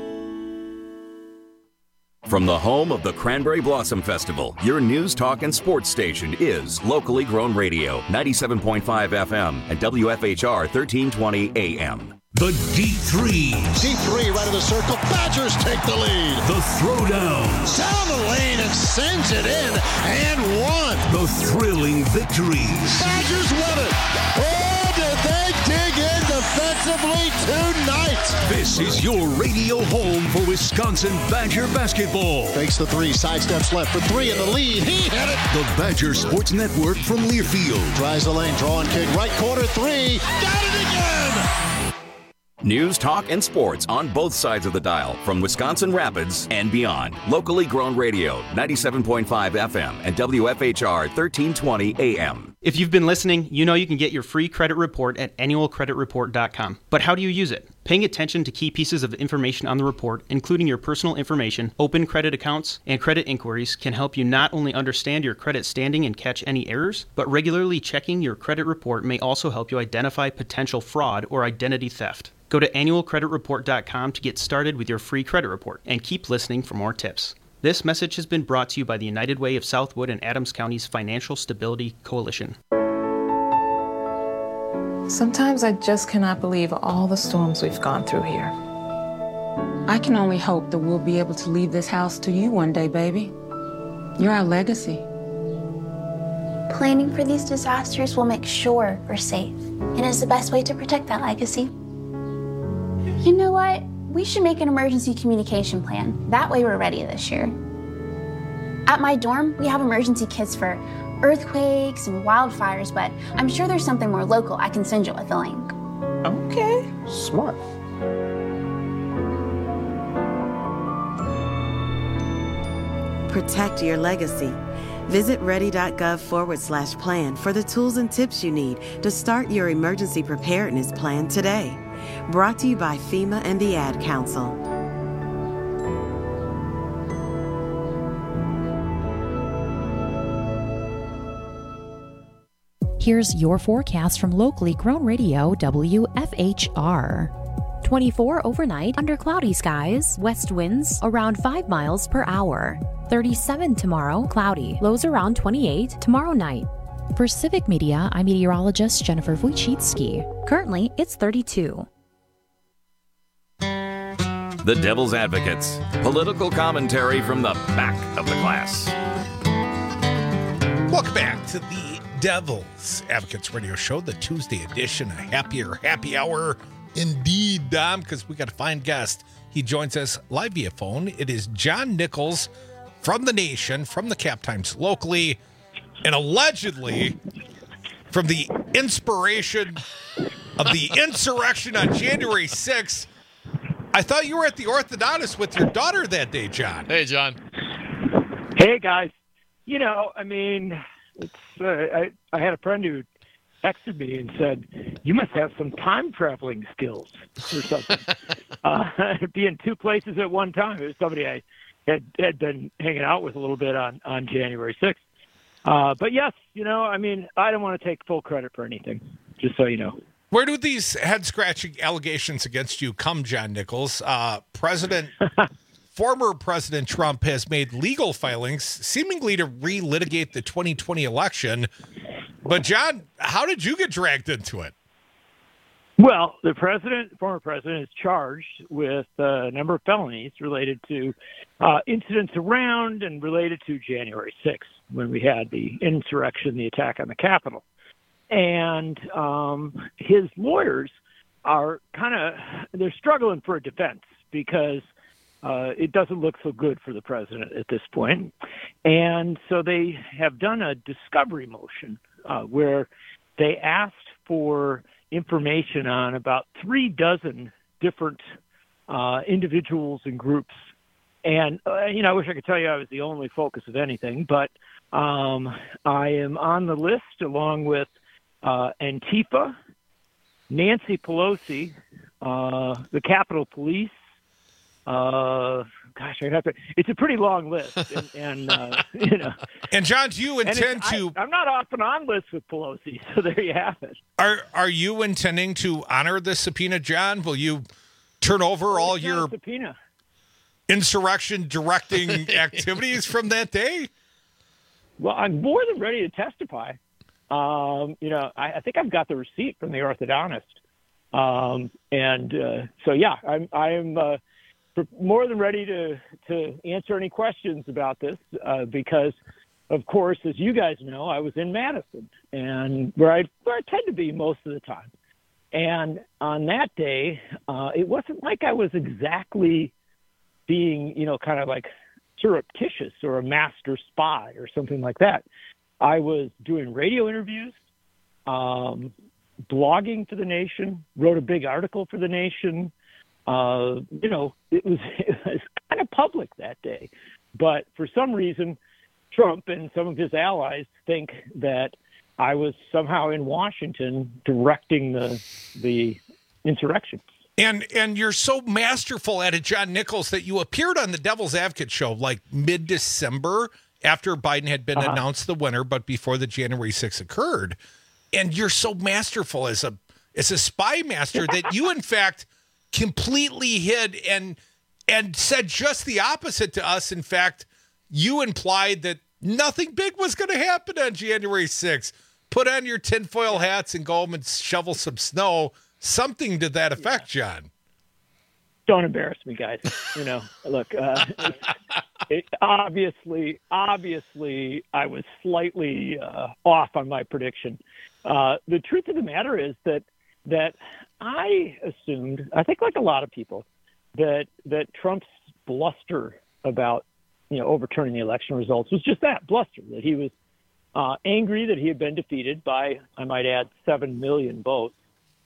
Speaker 4: From the home of the Cranberry Blossom Festival, your news, talk, and sports station is Locally Grown Radio, ninety-seven point five F M and W F H R thirteen twenty A M.
Speaker 7: The deep threes.
Speaker 8: Deep three right of the circle. Badgers take the lead.
Speaker 7: The throwdowns.
Speaker 8: Down the lane and sends it in and one.
Speaker 7: The thrilling victories.
Speaker 8: Badgers win it. Oh, did they dig in defensively tonight?
Speaker 7: This is your radio home for Wisconsin Badger basketball.
Speaker 8: Fakes the three, sidesteps left for three in the lead. He hit it.
Speaker 7: The Badger Sports Network from Learfield.
Speaker 8: Tries the lane, draw and kick, right corner three. Got it again.
Speaker 4: News, talk, and sports on both sides of the dial from Wisconsin Rapids and beyond. Locally Grown Radio, ninety-seven point five F M and W F H R thirteen twenty A M.
Speaker 9: If you've been listening, you know you can get your free credit report at annual credit report dot com. But how do you use it? Paying attention to key pieces of information on the report, including your personal information, open credit accounts, and credit inquiries, can help you not only understand your credit standing and catch any errors, but regularly checking your credit report may also help you identify potential fraud or identity theft. Go to annual credit report dot com to get started with your free credit report, and keep listening for more tips. This message has been brought to you by the United Way of Southwood and Adams County's Financial Stability Coalition.
Speaker 10: Sometimes I just cannot believe all the storms we've gone through here.
Speaker 25: I can only hope that we'll be able to leave this house to you one day, baby. You're our legacy.
Speaker 26: Planning for these disasters will make sure we're safe, and is the best way to protect that legacy. You know what? We should make an emergency communication plan. That way we're ready this year. At my dorm, we have emergency kits for earthquakes and wildfires, but I'm sure there's something more local I can send you with a link.
Speaker 10: Okay. Smart.
Speaker 27: Protect your legacy. Visit ready.gov forward slash plan for the tools and tips you need to start your emergency preparedness plan today. Brought to you by FEMA and the Ad Council.
Speaker 17: Here's your forecast from Locally Grown Radio, W F H R. twenty-four overnight under cloudy skies, west winds around five miles per hour. thirty-seven tomorrow, cloudy, lows around twenty-eight tomorrow night. For Civic Media, I'm meteorologist Jennifer Wojcicki. Currently, it's thirty-two.
Speaker 4: The Devil's Advocates. Political commentary from the back of the class.
Speaker 19: Welcome back to the Devil's Advocates Radio Show, the Tuesday edition, a happier happy hour indeed, Dom, because we got a fine guest. He joins us live via phone. It is John Nichols from The Nation, from the Cap Times locally, and allegedly from the inspiration of the insurrection on January sixth. I thought you were at the orthodontist with your daughter that day, John.
Speaker 20: Hey, John.
Speaker 21: Hey, guys. You know, I mean, it's uh, I, I had a friend who texted me and said, you must have some time traveling skills or something. uh, be in two places at one time. It was somebody I had, had been hanging out with a little bit on, on January sixth. Uh, but yes, you know, I mean, I don't want to take full credit for anything, just so you know.
Speaker 19: Where do these head-scratching allegations against you come, John Nichols? Uh, President, former President Trump has made legal filings seemingly to relitigate the twenty twenty election. But, John, how did you get dragged into it?
Speaker 21: Well, the president, former president, is charged with a number of felonies related to uh, incidents around and related to January sixth, when we had the insurrection, the attack on the Capitol. And um, his lawyers are kind of, they're struggling for a defense because uh, it doesn't look so good for the president at this point. And so they have done a discovery motion uh, where they asked for information on about three dozen different uh, individuals and groups. And, uh, you know, I wish I could tell you I was the only focus of anything, but um, I am on the list along with Uh, Antifa, Nancy Pelosi, uh, the Capitol Police, uh, gosh, I'd have to. It's a pretty long list, and, and uh, you know.
Speaker 19: And John, do you intend to?
Speaker 21: I, I'm not off and on lists with Pelosi, so there you have it.
Speaker 19: Are Are you intending to honor this subpoena, John? Will you turn over all
Speaker 21: it's
Speaker 19: your
Speaker 21: subpoena
Speaker 19: insurrection directing activities from that day?
Speaker 21: Well, I'm more than ready to testify. Um, you know, I, I think I've got the receipt from the orthodontist, um, and uh, so yeah, I'm I'm. Uh, more than ready to, to answer any questions about this uh, because, of course, as you guys know, I was in Madison, and where I, where I tend to be most of the time. And on that day, uh, it wasn't like I was exactly being, you know, kind of like surreptitious or a master spy or something like that. I was doing radio interviews, um, blogging for The Nation, wrote a big article for The Nation. Uh, you know, it was, it was kind of public that day. But for some reason, Trump and some of his allies think that I was somehow in Washington directing the the insurrection.
Speaker 19: And and you're so masterful at it, John Nichols, that you appeared on the Devil's Advocate show like mid-December after Biden had been uh-huh. announced the winner, but before the January sixth occurred. And you're so masterful as a as a spy master that you, in fact, completely hid and and said just the opposite to us. In fact, you implied that nothing big was going to happen on January sixth. Put on your tinfoil hats and go home and shovel some snow. Something to that effect, yeah. John.
Speaker 21: Don't embarrass me, guys. You know, look, uh, it, it, obviously, obviously, I was slightly uh, off on my prediction. Uh, the truth of the matter is that that I assumed, I think like a lot of people, that that Trump's bluster about, you know, overturning the election results was just that, bluster, that he was uh, angry that he had been defeated by, I might add, seven million votes.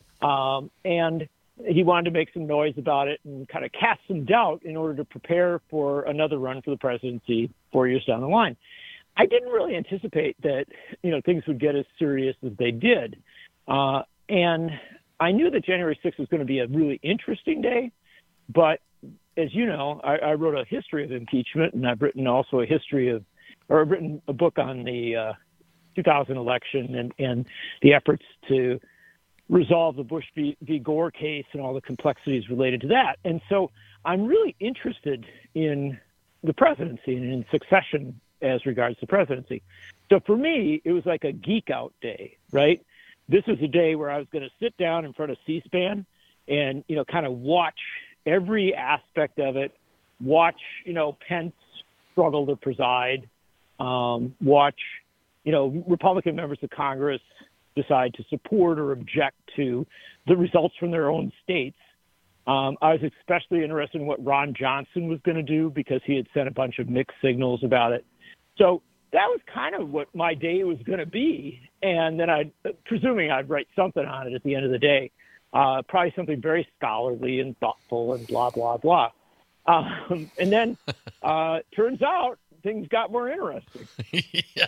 Speaker 21: Um, and he wanted to make some noise about it and kind of cast some doubt in order to prepare for another run for the presidency four years down the line. I didn't really anticipate that, you know, things would get as serious as they did. Uh, and I knew that January sixth was going to be a really interesting day, but as you know, I, I wrote a history of impeachment, and I've written also a history of, or I've written a book on the uh, two thousand election and, and the efforts to resolve the Bush v, v. Gore case and all the complexities related to that. And so I'm really interested in the presidency and in succession as regards the presidency. So for me, it was like a geek out day, right? This was a day where I was going to sit down in front of C-SPAN and, you know, kind of watch every aspect of it, watch, you know, Pence struggle to preside, um, watch, you know, Republican members of Congress decide to support or object to the results from their own states. Um, I was especially interested in what Ron Johnson was going to do because he had sent a bunch of mixed signals about it. So that was kind of what my day was going to be. And then I, presuming I'd write something on it at the end of the day, uh, probably something very scholarly and thoughtful and blah, blah, blah. Um, and then uh, turns out things got more interesting.
Speaker 20: Yeah.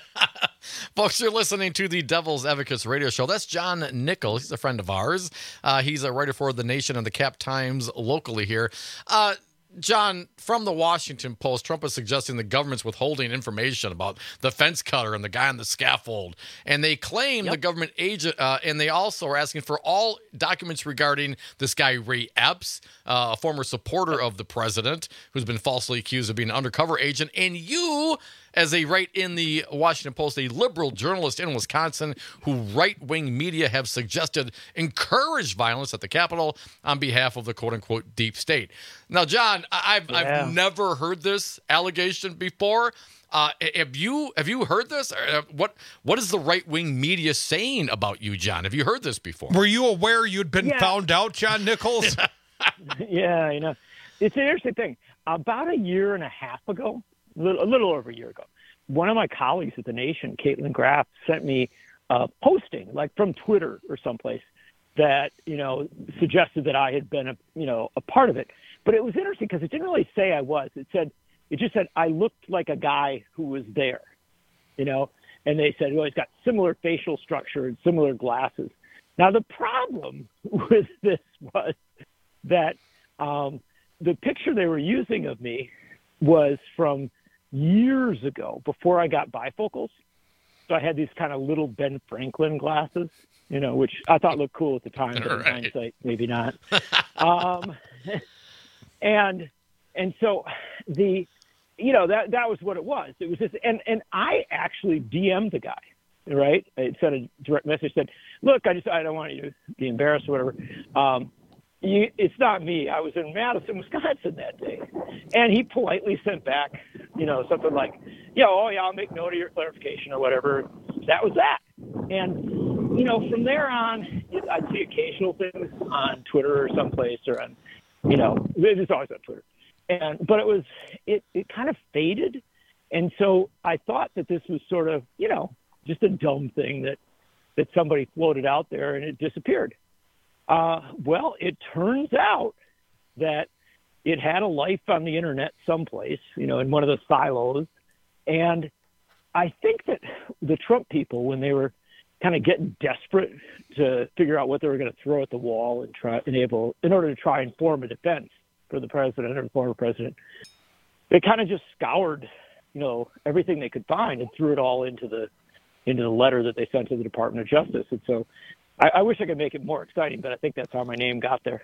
Speaker 20: Folks, you're listening to the Devil's Advocates radio show. That's John Nichols. He's a friend of ours. Uh, he's a writer for The Nation and the Cap Times locally here. Uh, John, from the Washington Post, Trump is suggesting the government's withholding information about the fence cutter and the guy on the scaffold. And they claim yep. the government agent, uh, and they also are asking for all documents regarding this guy, Ray Epps, uh, a former supporter of the president who's been falsely accused of being an undercover agent. And you, as they write in the Washington Post, a liberal journalist in Wisconsin who right-wing media have suggested encouraged violence at the Capitol on behalf of the quote-unquote deep state. Now, John, I've, yeah. I've never heard this allegation before. Uh, have you have you heard this? What What is the right-wing media saying about you, John? Have you heard this before?
Speaker 19: Were you aware you'd been
Speaker 21: yeah.
Speaker 19: found out, John Nichols?
Speaker 21: Yeah, you know, it's an interesting thing. About a year and a half ago, a little, a little over a year ago, one of my colleagues at The Nation, Caitlin Graff, sent me a posting, like from Twitter or someplace, that, you know, suggested that I had been, a, you know, a part of it. But it was interesting because it didn't really say I was. It said, it just said I looked like a guy who was there, you know, and they said, well, he's got similar facial structure and similar glasses. Now, the problem with this was that um, the picture they were using of me was from years ago, before I got bifocals. So I had these kind of little Ben Franklin glasses, you know, which I thought looked cool at the time, but in
Speaker 20: Right.
Speaker 21: hindsight, maybe not. um, and and so the, you know, that that was what it was. It was just, and and I actually D M'd the guy, right? I sent a direct message, said, "Look, I just I don't want you to be embarrassed or whatever. Um, you, it's not me. I was in Madison, Wisconsin that day," and he politely sent back, you know, something like, "Yeah, oh yeah, I'll make note of your clarification or whatever." That was that. And you know, from there on, I'd see occasional things on Twitter or someplace, or on, you know, it's always on Twitter. And but it was it it kind of faded, and so I thought that this was sort of, you know, just a dumb thing that that somebody floated out there and it disappeared. Uh, well, it turns out that it had a life on the internet someplace, you know, in one of the silos. And I think that the Trump people, when they were kind of getting desperate to figure out what they were going to throw at the wall and try enable in order to try and form a defense for the president or the former president, they kind of just scoured, you know, everything they could find and threw it all into the into the letter that they sent to the Department of Justice. And so I, I wish I could make it more exciting, but I think that's how my name got there.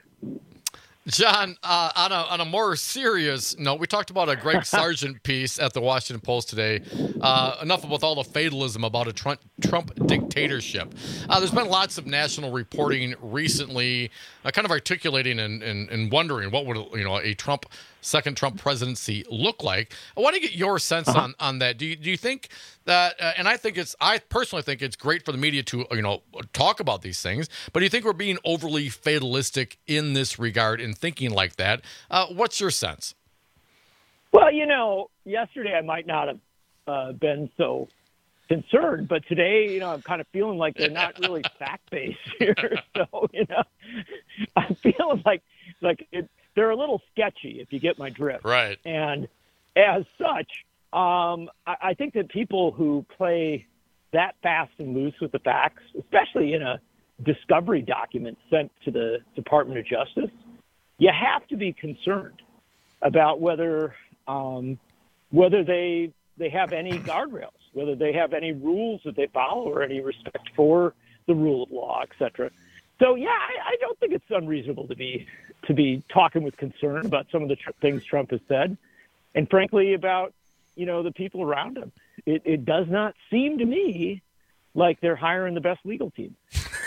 Speaker 20: John, uh, on a on a more serious note, we talked about a Greg Sargent piece at the Washington Post today. Uh, enough about all the fatalism about a Trump, Trump dictatorship. Uh, there's been lots of national reporting recently, uh, kind of articulating and, and, and wondering what would you know a Trump second Trump presidency look like. I want to get your sense uh-huh. on, on that. Do you do you think that? Uh, and I think it's I personally think it's great for the media to you know talk about these things. But do you think we're being overly fatalistic in this regard in thinking like that? Uh, what's your sense?
Speaker 21: Well, you know, yesterday I might not have uh, been so concerned, but today, you know, I'm kind of feeling like they're not really fact-based here. So, you know, I'm feeling like like it, they're a little sketchy, if you get my drift.
Speaker 20: Right.
Speaker 21: And as such, um, I, I think that people who play that fast and loose with the facts, especially in a discovery document sent to the Department of Justice, you have to be concerned about whether um, whether they they have any guardrails, whether they have any rules that they follow or any respect for the rule of law, et cetera. So, yeah, I, I don't think it's unreasonable to be to be talking with concern about some of the tr- things Trump has said, and frankly about, you know, the people around him. It, it does not seem to me like they're hiring the best legal team.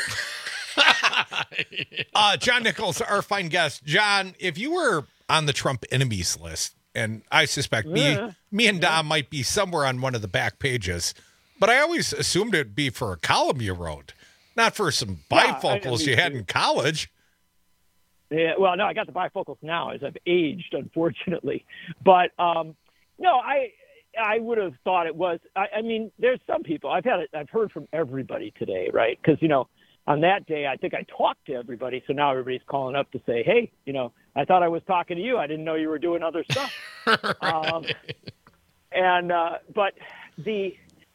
Speaker 19: uh, John Nichols, our fine guest. John, if you were on the Trump enemies list, and I suspect
Speaker 21: Yeah.
Speaker 19: me, me and Dom might be somewhere on one of the back pages, but I always assumed it'd be for a column you wrote, not for some
Speaker 21: Yeah,
Speaker 19: bifocals
Speaker 21: I-
Speaker 19: you had in college.
Speaker 21: Yeah, well, no, I got the bifocals now as I've aged, unfortunately. But um, no, I I would have thought it was. I, I mean, there's some people I've had. I've heard from everybody today, right? Because you know, on that day, I think I talked to everybody. So now everybody's calling up to say, "Hey, you know, I thought I was talking to you. I didn't know you were doing other stuff." um, and uh, but the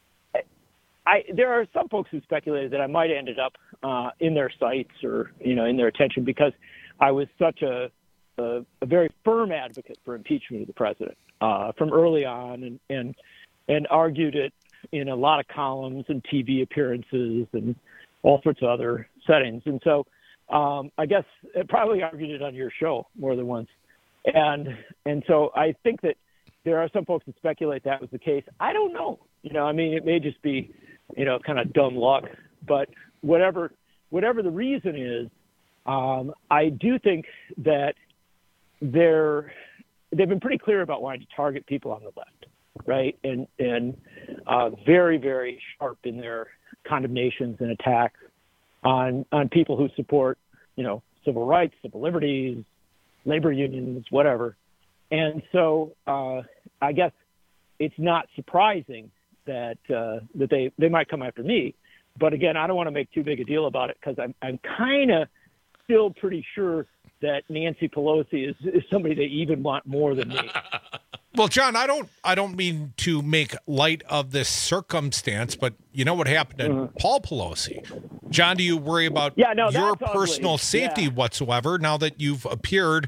Speaker 21: I there are some folks who speculated that I might have ended up uh, in their sights or you know in their attention because I was such a, a, a very firm advocate for impeachment of the president uh, from early on and, and and argued it in a lot of columns and T V appearances and all sorts of other settings. And so um, I guess I probably argued it on your show more than once. And and so I think that there are some folks that speculate that was the case. I don't know. You know, I mean, it may just be, you know, kind of dumb luck. But whatever whatever the reason is, Um, I do think that they're they've been pretty clear about wanting to target people on the left, right, and and uh, very very sharp in their condemnations and attacks on on people who support you know civil rights, civil liberties, labor unions, whatever. And so uh, I guess it's not surprising that uh, that they they might come after me, but again, I don't want to make too big a deal about it because I'm I'm kind of still pretty sure that Nancy Pelosi is, is somebody they even want more than me.
Speaker 19: Well, John, I don't I don't mean to make light of this circumstance, but you know what happened to mm-hmm. Paul Pelosi. John, do you worry about
Speaker 21: yeah, no,
Speaker 19: your
Speaker 21: that's
Speaker 19: personal
Speaker 21: ugly.
Speaker 19: safety
Speaker 21: yeah.
Speaker 19: whatsoever now that you've appeared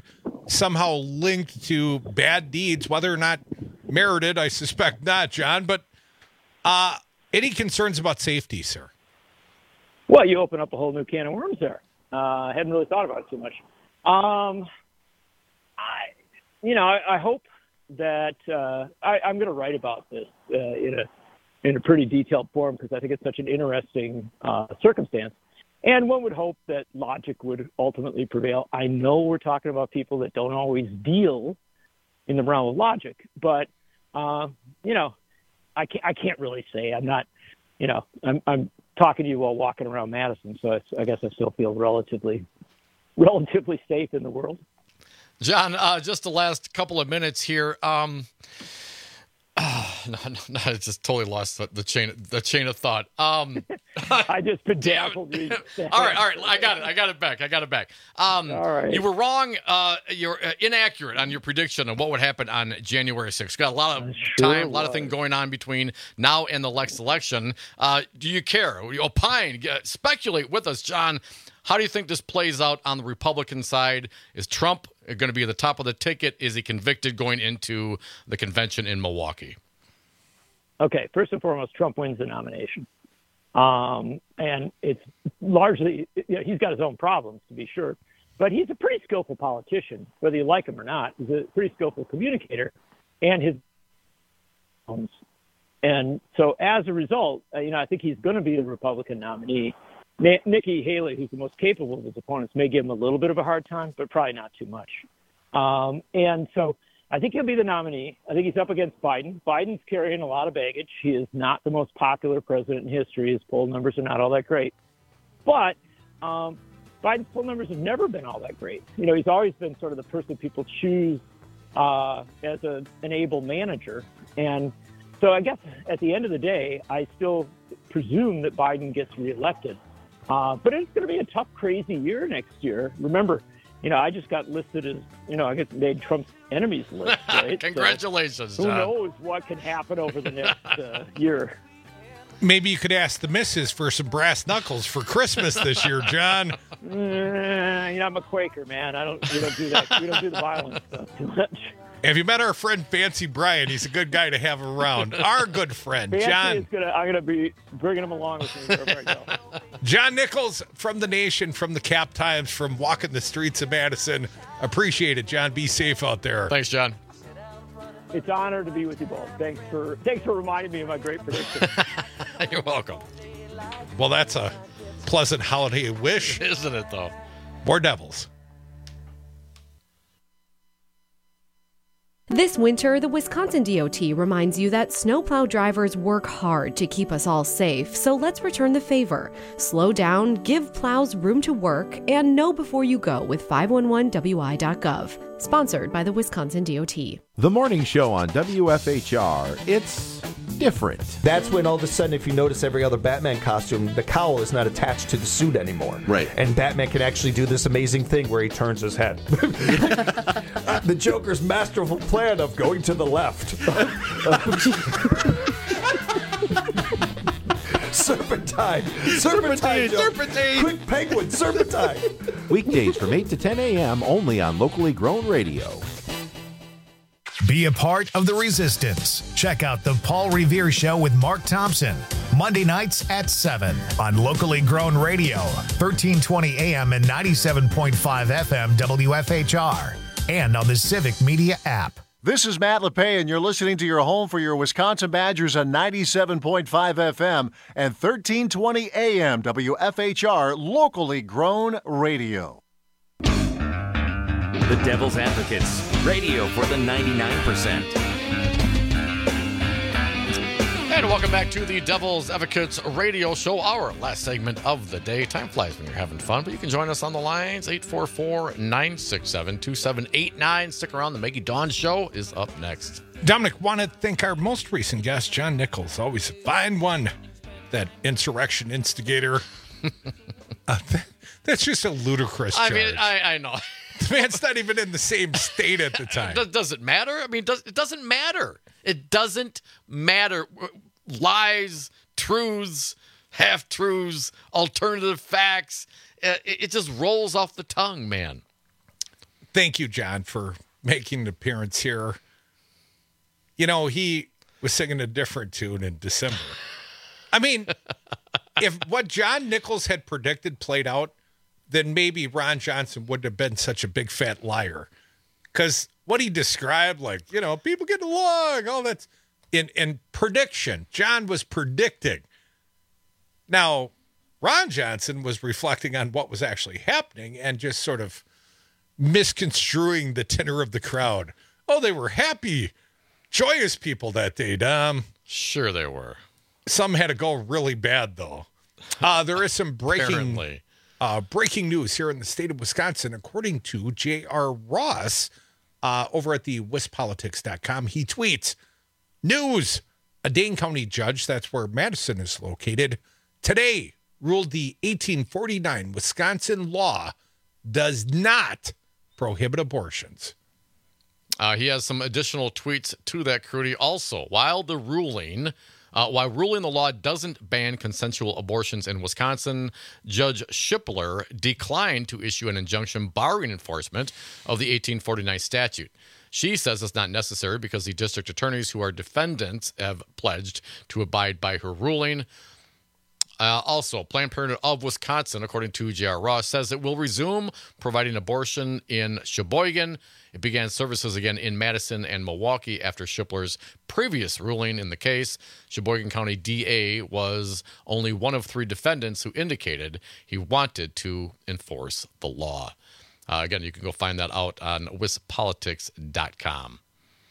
Speaker 19: somehow linked to bad deeds, whether or not merited, I suspect not, John. But uh, any concerns about safety, sir?
Speaker 21: Well, you open up a whole new can of worms there. I uh, hadn't really thought about it too much. Um, I, you know, I, I hope that uh, I, I'm going to write about this uh, in a in a pretty detailed form because I think it's such an interesting uh, circumstance. And one would hope that logic would ultimately prevail. I know we're talking about people that don't always deal in the realm of logic, but uh, you know, I can't, I can't really say. I'm not, you know, I'm, I'm talking to you while walking around Madison, so I, I guess I still feel relatively, relatively safe in the world.
Speaker 20: John, uh, just the last couple of minutes here. Um, uh, no, no, no, I just totally lost the, the chain, the chain of thought. Um,
Speaker 21: I just bedazzled you.
Speaker 20: all right, all right, I got it. I got it back. I got it back. Um,
Speaker 21: all right.
Speaker 20: You were wrong. Uh, you're uh, inaccurate on your prediction of what would happen on January sixth. Got a lot of
Speaker 21: sure
Speaker 20: time, a lot of things going on between now and the next election. Uh, do you care? You opine, uh, speculate with us, John. How do you think this plays out on the Republican side? Is Trump going to be at the top of the ticket? Is he convicted going into the convention in Milwaukee?
Speaker 21: Okay, first and foremost, Trump wins the nomination. Um, and it's largely, you know, he's got his own problems, to be sure, but he's a pretty skillful politician, whether you like him or not. He's a pretty skillful communicator, and his and so as a result, uh, you know, I think he's going to be the Republican nominee. Nikki Haley, who's the most capable of his opponents, may give him a little bit of a hard time, but probably not too much. Um, and so I think he'll be the nominee. I think he's up against Biden. Biden's carrying a lot of baggage. He is not the most popular president in history. His poll numbers are not all that great. But um, Biden's poll numbers have never been all that great. You know, he's always been sort of the person people choose uh, as a, an able manager. And so I guess at the end of the day, I still presume that Biden gets reelected. Uh, but it's going to be a tough, crazy year next year. Remember, you know, I just got listed as, you know, I get made Trump's enemies list, right?
Speaker 20: Congratulations,
Speaker 21: so
Speaker 20: John.
Speaker 21: Who knows what can happen over the next uh, year.
Speaker 19: Maybe you could ask the missus for some brass knuckles for Christmas this year, John.
Speaker 21: Uh, you know, I'm a Quaker, man. I don't, we don't do that. We don't do the violent stuff too much.
Speaker 19: Have you met our friend Fancy Brian? He's a good guy to have around. Our good friend,
Speaker 21: Fancy
Speaker 19: John.
Speaker 21: Is gonna, I'm going to be bringing him along with me wherever I go.
Speaker 19: John Nichols from The Nation, from the Cap Times, from walking the streets of Madison. Appreciate it, John. Be safe out there.
Speaker 20: Thanks, John.
Speaker 21: It's an honor to be with you both. Thanks for thanks for reminding me of my great prediction.
Speaker 20: You're welcome.
Speaker 19: Well, that's a pleasant holiday wish.
Speaker 20: Isn't it, though?
Speaker 19: More Devils.
Speaker 6: This winter, the Wisconsin D O T reminds you that snowplow drivers work hard to keep us all safe, so let's return the favor. Slow down, give plows room to work, and know before you go with five one one W I dot gov. Sponsored by the Wisconsin D O T.
Speaker 11: The morning show on W F H R, it's different.
Speaker 12: That's when all of a sudden, if you notice every other Batman costume, the cowl is not attached to the suit anymore.
Speaker 11: Right.
Speaker 12: And Batman can actually do this amazing thing where he turns his head. The Joker's masterful plan of going to the left. Serpentine. Serpentine.
Speaker 11: Serpentine.
Speaker 12: Quick penguin. Serpentine.
Speaker 11: Weekdays from eight to ten a.m. only on Locally Grown Radio.
Speaker 2: Be a part of the resistance. Check out the Paul Revere Show with Mark Thompson. Monday nights at seven on Locally Grown Radio, thirteen twenty a.m. and ninety-seven point five F M W F H R, and on the Civic Media app.
Speaker 13: This is Matt LePay, and you're listening to your home for your Wisconsin Badgers on ninety-seven point five F M and thirteen twenty A M W F H R, Locally Grown Radio.
Speaker 4: The Devil's Advocates, radio for the ninety-nine percent.
Speaker 20: And welcome back to the Devil's Advocates radio show, our last segment of the day. Time flies when you're having fun, but you can join us on the lines, eight four four, nine six seven, two seven eight nine. Stick around, the Maggie Dawn Show is up next.
Speaker 19: Dominic, want to thank our most recent guest, John Nichols. Always a fine one, that insurrection instigator. uh, th- that's just a ludicrous
Speaker 20: I
Speaker 19: charge.
Speaker 20: mean, I, I know.
Speaker 19: The man's not even in the same state at the time.
Speaker 20: Does, does it matter? I mean, does, it doesn't matter. It doesn't matter. Lies, truths, half-truths, alternative facts. It, it just rolls off the tongue, man.
Speaker 19: Thank you, John, for making an appearance here. You know, he was singing a different tune in December. I mean, if what John Nichols had predicted played out, then maybe Ron Johnson wouldn't have been such a big fat liar. Because what he described, like, you know, people get along, all that's in, in prediction. John was predicting. Now, Ron Johnson was reflecting on what was actually happening and just sort of misconstruing the tenor of the crowd. Oh, they were happy, joyous people that day, Dom.
Speaker 20: Sure they were.
Speaker 19: Some had to go really bad, though. Uh, there is some breaking uh, breaking news here in the state of Wisconsin. According to J R Ross uh, over at the wis politics dot com, he tweets, news, a Dane County judge, that's where Madison is located, today ruled the eighteen forty-nine Wisconsin law does not prohibit abortions.
Speaker 20: Uh, he has some additional tweets to that, Crudy. Also, while the ruling, uh, while ruling the law doesn't ban consensual abortions in Wisconsin, Judge Shipler declined to issue an injunction barring enforcement of the eighteen forty-nine statute. She says it's not necessary because the district attorneys who are defendants have pledged to abide by her ruling. Uh, also, Planned Parenthood of Wisconsin, according to J R Ross, says it will resume providing abortion in Sheboygan. It began services again in Madison and Milwaukee after Shipler's previous ruling in the case. Sheboygan County D A was only one of three defendants who indicated he wanted to enforce the law. Uh, again, you can go find that out on wis politics dot com.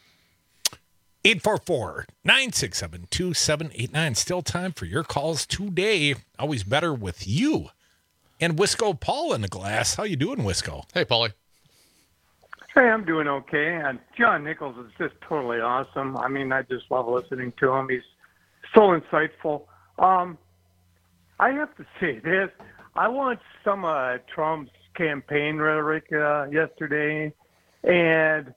Speaker 19: eight four four, nine six seven, two seven eight nine. Still time for your calls today. Always better with you. And Wisco Paul in the glass. How you doing, Wisco?
Speaker 20: Hey, Paulie.
Speaker 1: Hey, I'm doing okay. And John Nichols is just totally awesome. I mean, I just love listening to him. He's so insightful. Um, I have to say this. I watched some of uh, Trump's campaign rhetoric uh, yesterday, and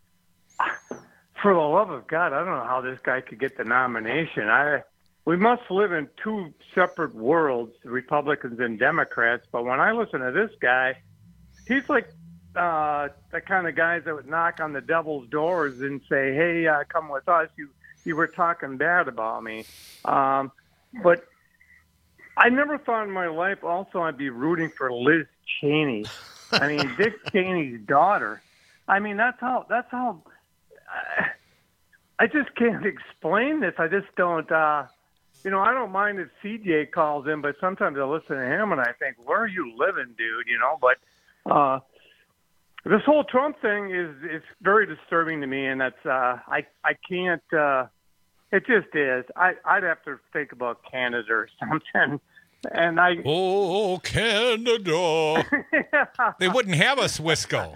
Speaker 1: for the love of God, I don't know how this guy could get the nomination. I we must live in two separate worlds, Republicans and Democrats. But when I listen to this guy, he's like uh, the kind of guys that would knock on the devil's doors and say, "Hey, uh, come with us. You you were talking bad about me." Um, but I never thought in my life also I'd be rooting for Liz Cheney. I mean, Dick Cheney's daughter. I mean, that's how that's how. I just can't explain this. I just don't, uh, you know, I don't mind if C J calls in, but sometimes I listen to him and I think, where are you living, dude? You know, but uh, this whole Trump thing is is very disturbing to me, and that's, uh, I, I can't, uh, it just is. I, I'd have to think about Canada or something. And I,
Speaker 19: oh, Canada. Yeah. They wouldn't have us, Wisco.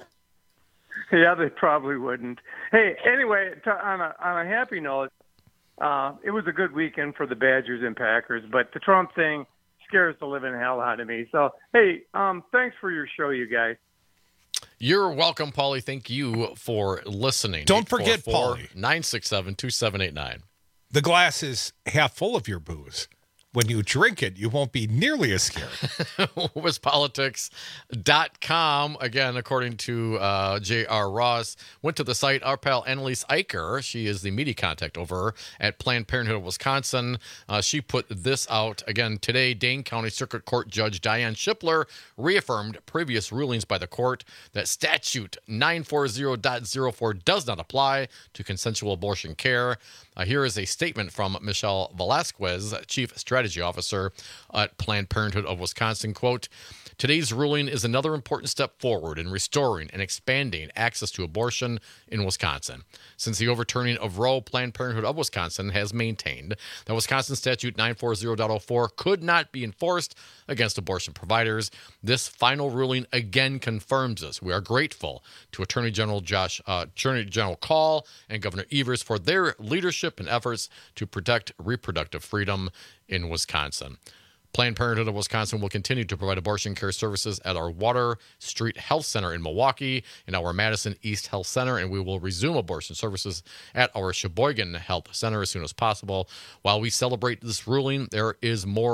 Speaker 1: Yeah, they probably wouldn't. Hey, anyway, to, on a on a happy note, uh, it was a good weekend for the Badgers and Packers, but the Trump thing scares the living hell out of me. So, hey, um, thanks for your show, you guys.
Speaker 20: You're welcome, Paulie. Thank you for listening.
Speaker 19: Don't forget, Paulie.
Speaker 20: nine six seven, two seven eight nine.
Speaker 19: The glass is half full of your booze. When you drink it, you won't be nearly as scared.
Speaker 20: wis politics dot com, again, according to uh, J R Ross, went to the site. Our pal Annalise Eicher, she is the media contact over at Planned Parenthood of Wisconsin. Uh, she put this out. Again, today, Dane County Circuit Court Judge Diane Shipler reaffirmed previous rulings by the court that statute nine forty point oh four does not apply to consensual abortion care. Uh, here is a statement from Michelle Velasquez, Chief Strategy Officer at Planned Parenthood of Wisconsin. Quote, today's ruling is another important step forward in restoring and expanding access to abortion in Wisconsin. Since the overturning of Roe, Planned Parenthood of Wisconsin has maintained that Wisconsin Statute nine forty point oh four could not be enforced against abortion providers. This final ruling again confirms this. We are grateful to Attorney General Josh, uh, Attorney General Call and Governor Evers for their leadership and efforts to protect reproductive freedom in Wisconsin. Planned Parenthood of Wisconsin will continue to provide abortion care services at our Water Street Health Center in Milwaukee and our Madison East Health Center, and we will resume abortion services at our Sheboygan Health Center as soon as possible. While we celebrate this ruling, there is more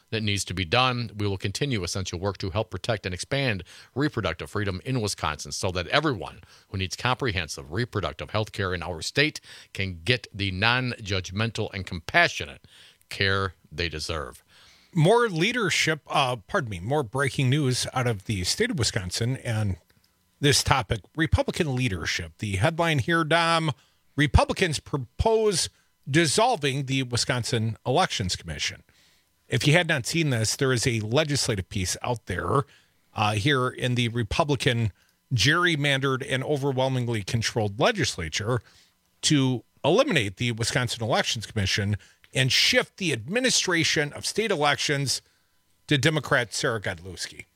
Speaker 20: that needs to be done. We will continue essential work to help protect and expand reproductive freedom in Wisconsin so that everyone who needs comprehensive reproductive health care in our state can get the non-judgmental and compassionate care they deserve.
Speaker 19: More leadership, uh, pardon me, more breaking news out of the state of Wisconsin and this topic, Republican leadership. The headline here, Dom, Republicans propose dissolving the Wisconsin Elections Commission. If you had not seen this, there is a legislative piece out there uh, here in the Republican gerrymandered and overwhelmingly controlled legislature to eliminate the Wisconsin Elections Commission and shift the administration of state elections to Democrat Sarah Godlewski,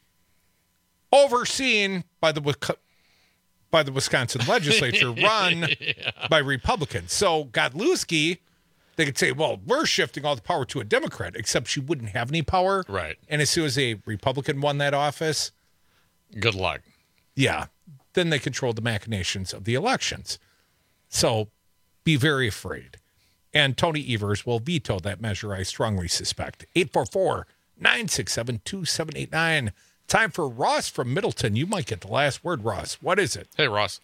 Speaker 19: overseen by the by the Wisconsin legislature, run yeah. by Republicans. So Godlewski, they could say, well, we're shifting all the power to a Democrat, except she wouldn't have any power.
Speaker 20: Right.
Speaker 19: And as soon as a Republican won that office,
Speaker 20: good luck.
Speaker 19: Yeah. Then they controlled the machinations of the elections. So be very afraid. And Tony Evers will veto that measure, I strongly suspect. eight four four, nine six seven, two seven eight nine. Time for Ross from Middleton. You might get the last word, Ross. What is it?
Speaker 20: Hey, Ross.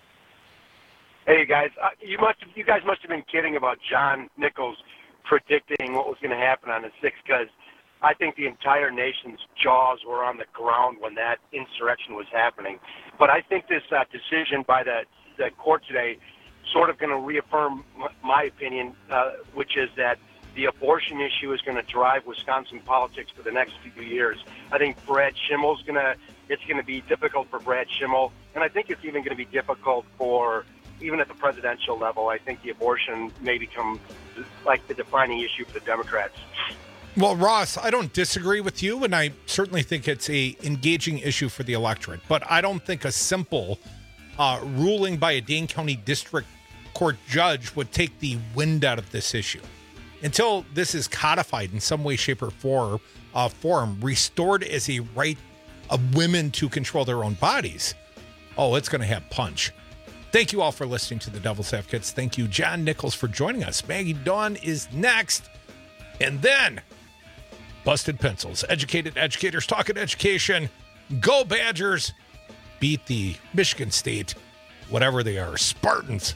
Speaker 3: Hey, guys. Uh, you must have, you guys must have been kidding about John Nichols predicting what was going to happen on the sixth, because I think the entire nation's jaws were on the ground when that insurrection was happening. But I think this uh, decision by the, the court today sort of going to reaffirm my opinion, uh, which is that the abortion issue is going to drive Wisconsin politics for the next few years. I think Brad Schimmel's going to, it's going to be difficult for Brad Schimmel, and I think it's even going to be difficult for, even at the presidential level, I think the abortion may become like the defining issue for the Democrats.
Speaker 19: Well, Ross, I don't disagree with you, and I certainly think it's a engaging issue for the electorate, but I don't think a simple uh, ruling by a Dane County District Court judge would take the wind out of this issue. Until this is codified in some way, shape, or form, uh, form, restored as a right of women to control their own bodies, oh, it's going to have punch. Thank you all for listening to the Devil's Advocates. Thank you, John Nichols, for joining us. Maggie Dawn is next. And then, Busted Pencils. Educated educators talking education. Go Badgers. Beat the Michigan State, whatever they are, Spartans.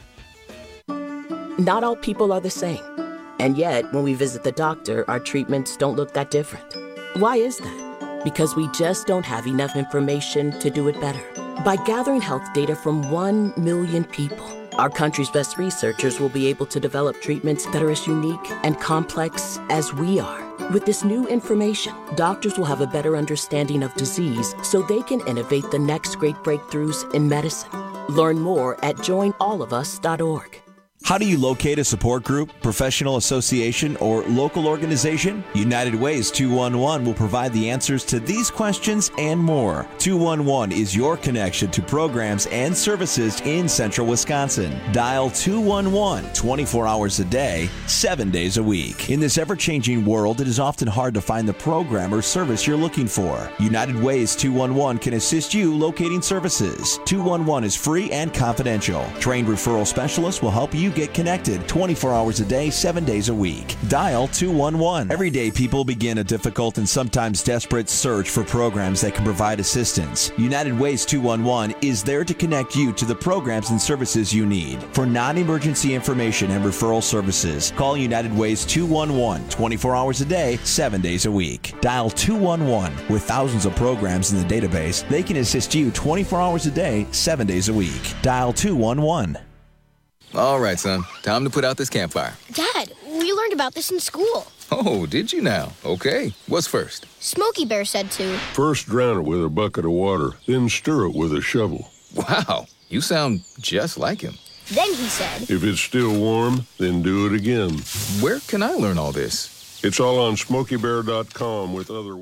Speaker 5: Not all people are the same. And yet, when we visit the doctor, our treatments don't look that different. Why is that? Because we just don't have enough information to do it better. By gathering health data from one million people, our country's best researchers will be able to develop treatments that are as unique and complex as we are. With this new information, doctors will have a better understanding of disease so they can innovate the next great breakthroughs in medicine. Learn more at join all of us dot org.
Speaker 14: How do you locate a support group, professional association, or local organization? United Ways two one one will provide the answers to these questions and more. two one one is your connection to programs and services in central Wisconsin. Dial two one one twenty-four hours a day, seven days a week. In this ever-changing world, it is often hard to find the program or service you're looking for. United Ways two one one can assist you locating services. two one one is free and confidential. Trained referral specialists will help you get connected twenty-four hours a day, seven days a week. Dial two one one. Every day, people begin a difficult and sometimes desperate search for programs that can provide assistance. United Ways two one one is there to connect you to the programs and services you need. For non-emergency information and referral services, call United Ways two one one twenty-four hours a day, seven days a week. Dial two one one. With thousands of programs in the database, they can assist you twenty-four hours a day, seven days a week. Dial two one one.
Speaker 15: All right, son. Time to put out this campfire.
Speaker 16: Dad, we learned about this in school.
Speaker 15: Oh, did you now? Okay. What's first?
Speaker 16: Smokey Bear said to.
Speaker 18: First drown it with a bucket of water, then stir it with a shovel.
Speaker 15: Wow, you sound just like him.
Speaker 16: Then he said.
Speaker 18: If it's still warm, then do it again.
Speaker 15: Where can I learn all this?
Speaker 18: It's all on smokey bear dot com with other...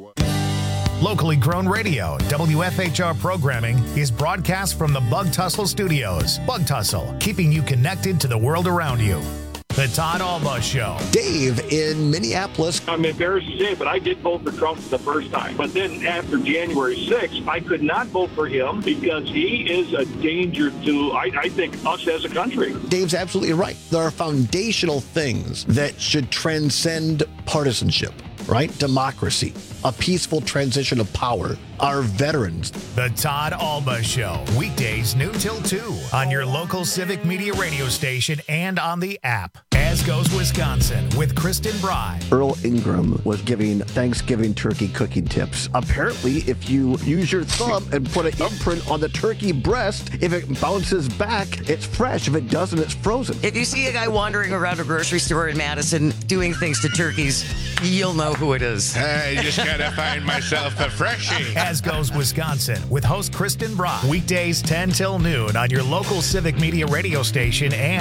Speaker 2: Locally grown radio, W F H R programming is broadcast from the Bug Tussle Studios. Bug Tussle, keeping you connected to the world around you. The Todd Alba Show.
Speaker 22: Dave in Minneapolis.
Speaker 28: I'm embarrassed to say it, but I did vote for Trump the first time. But then after January sixth, I could not vote for him because he is a danger to, I, I think, us as a country.
Speaker 22: Dave's absolutely right. There are foundational things that should transcend partisanship. right? Democracy, a peaceful transition of power, our veterans.
Speaker 2: The Todd Alba Show, weekdays noon till two on your local Civic Media radio station and on the app. As Goes Wisconsin with Kristen Bry.
Speaker 22: Earl Ingram was giving Thanksgiving turkey cooking tips. Apparently, if you use your thumb and put an imprint on the turkey breast, if it bounces back, it's fresh. If it doesn't, it's frozen.
Speaker 7: If you see a guy wandering around a grocery store in Madison doing things to turkeys, you'll know who it is.
Speaker 8: I just gotta find myself a freshie.
Speaker 2: As Goes Wisconsin with host Kristen Bry. Weekdays ten till noon on your local Civic Media radio station and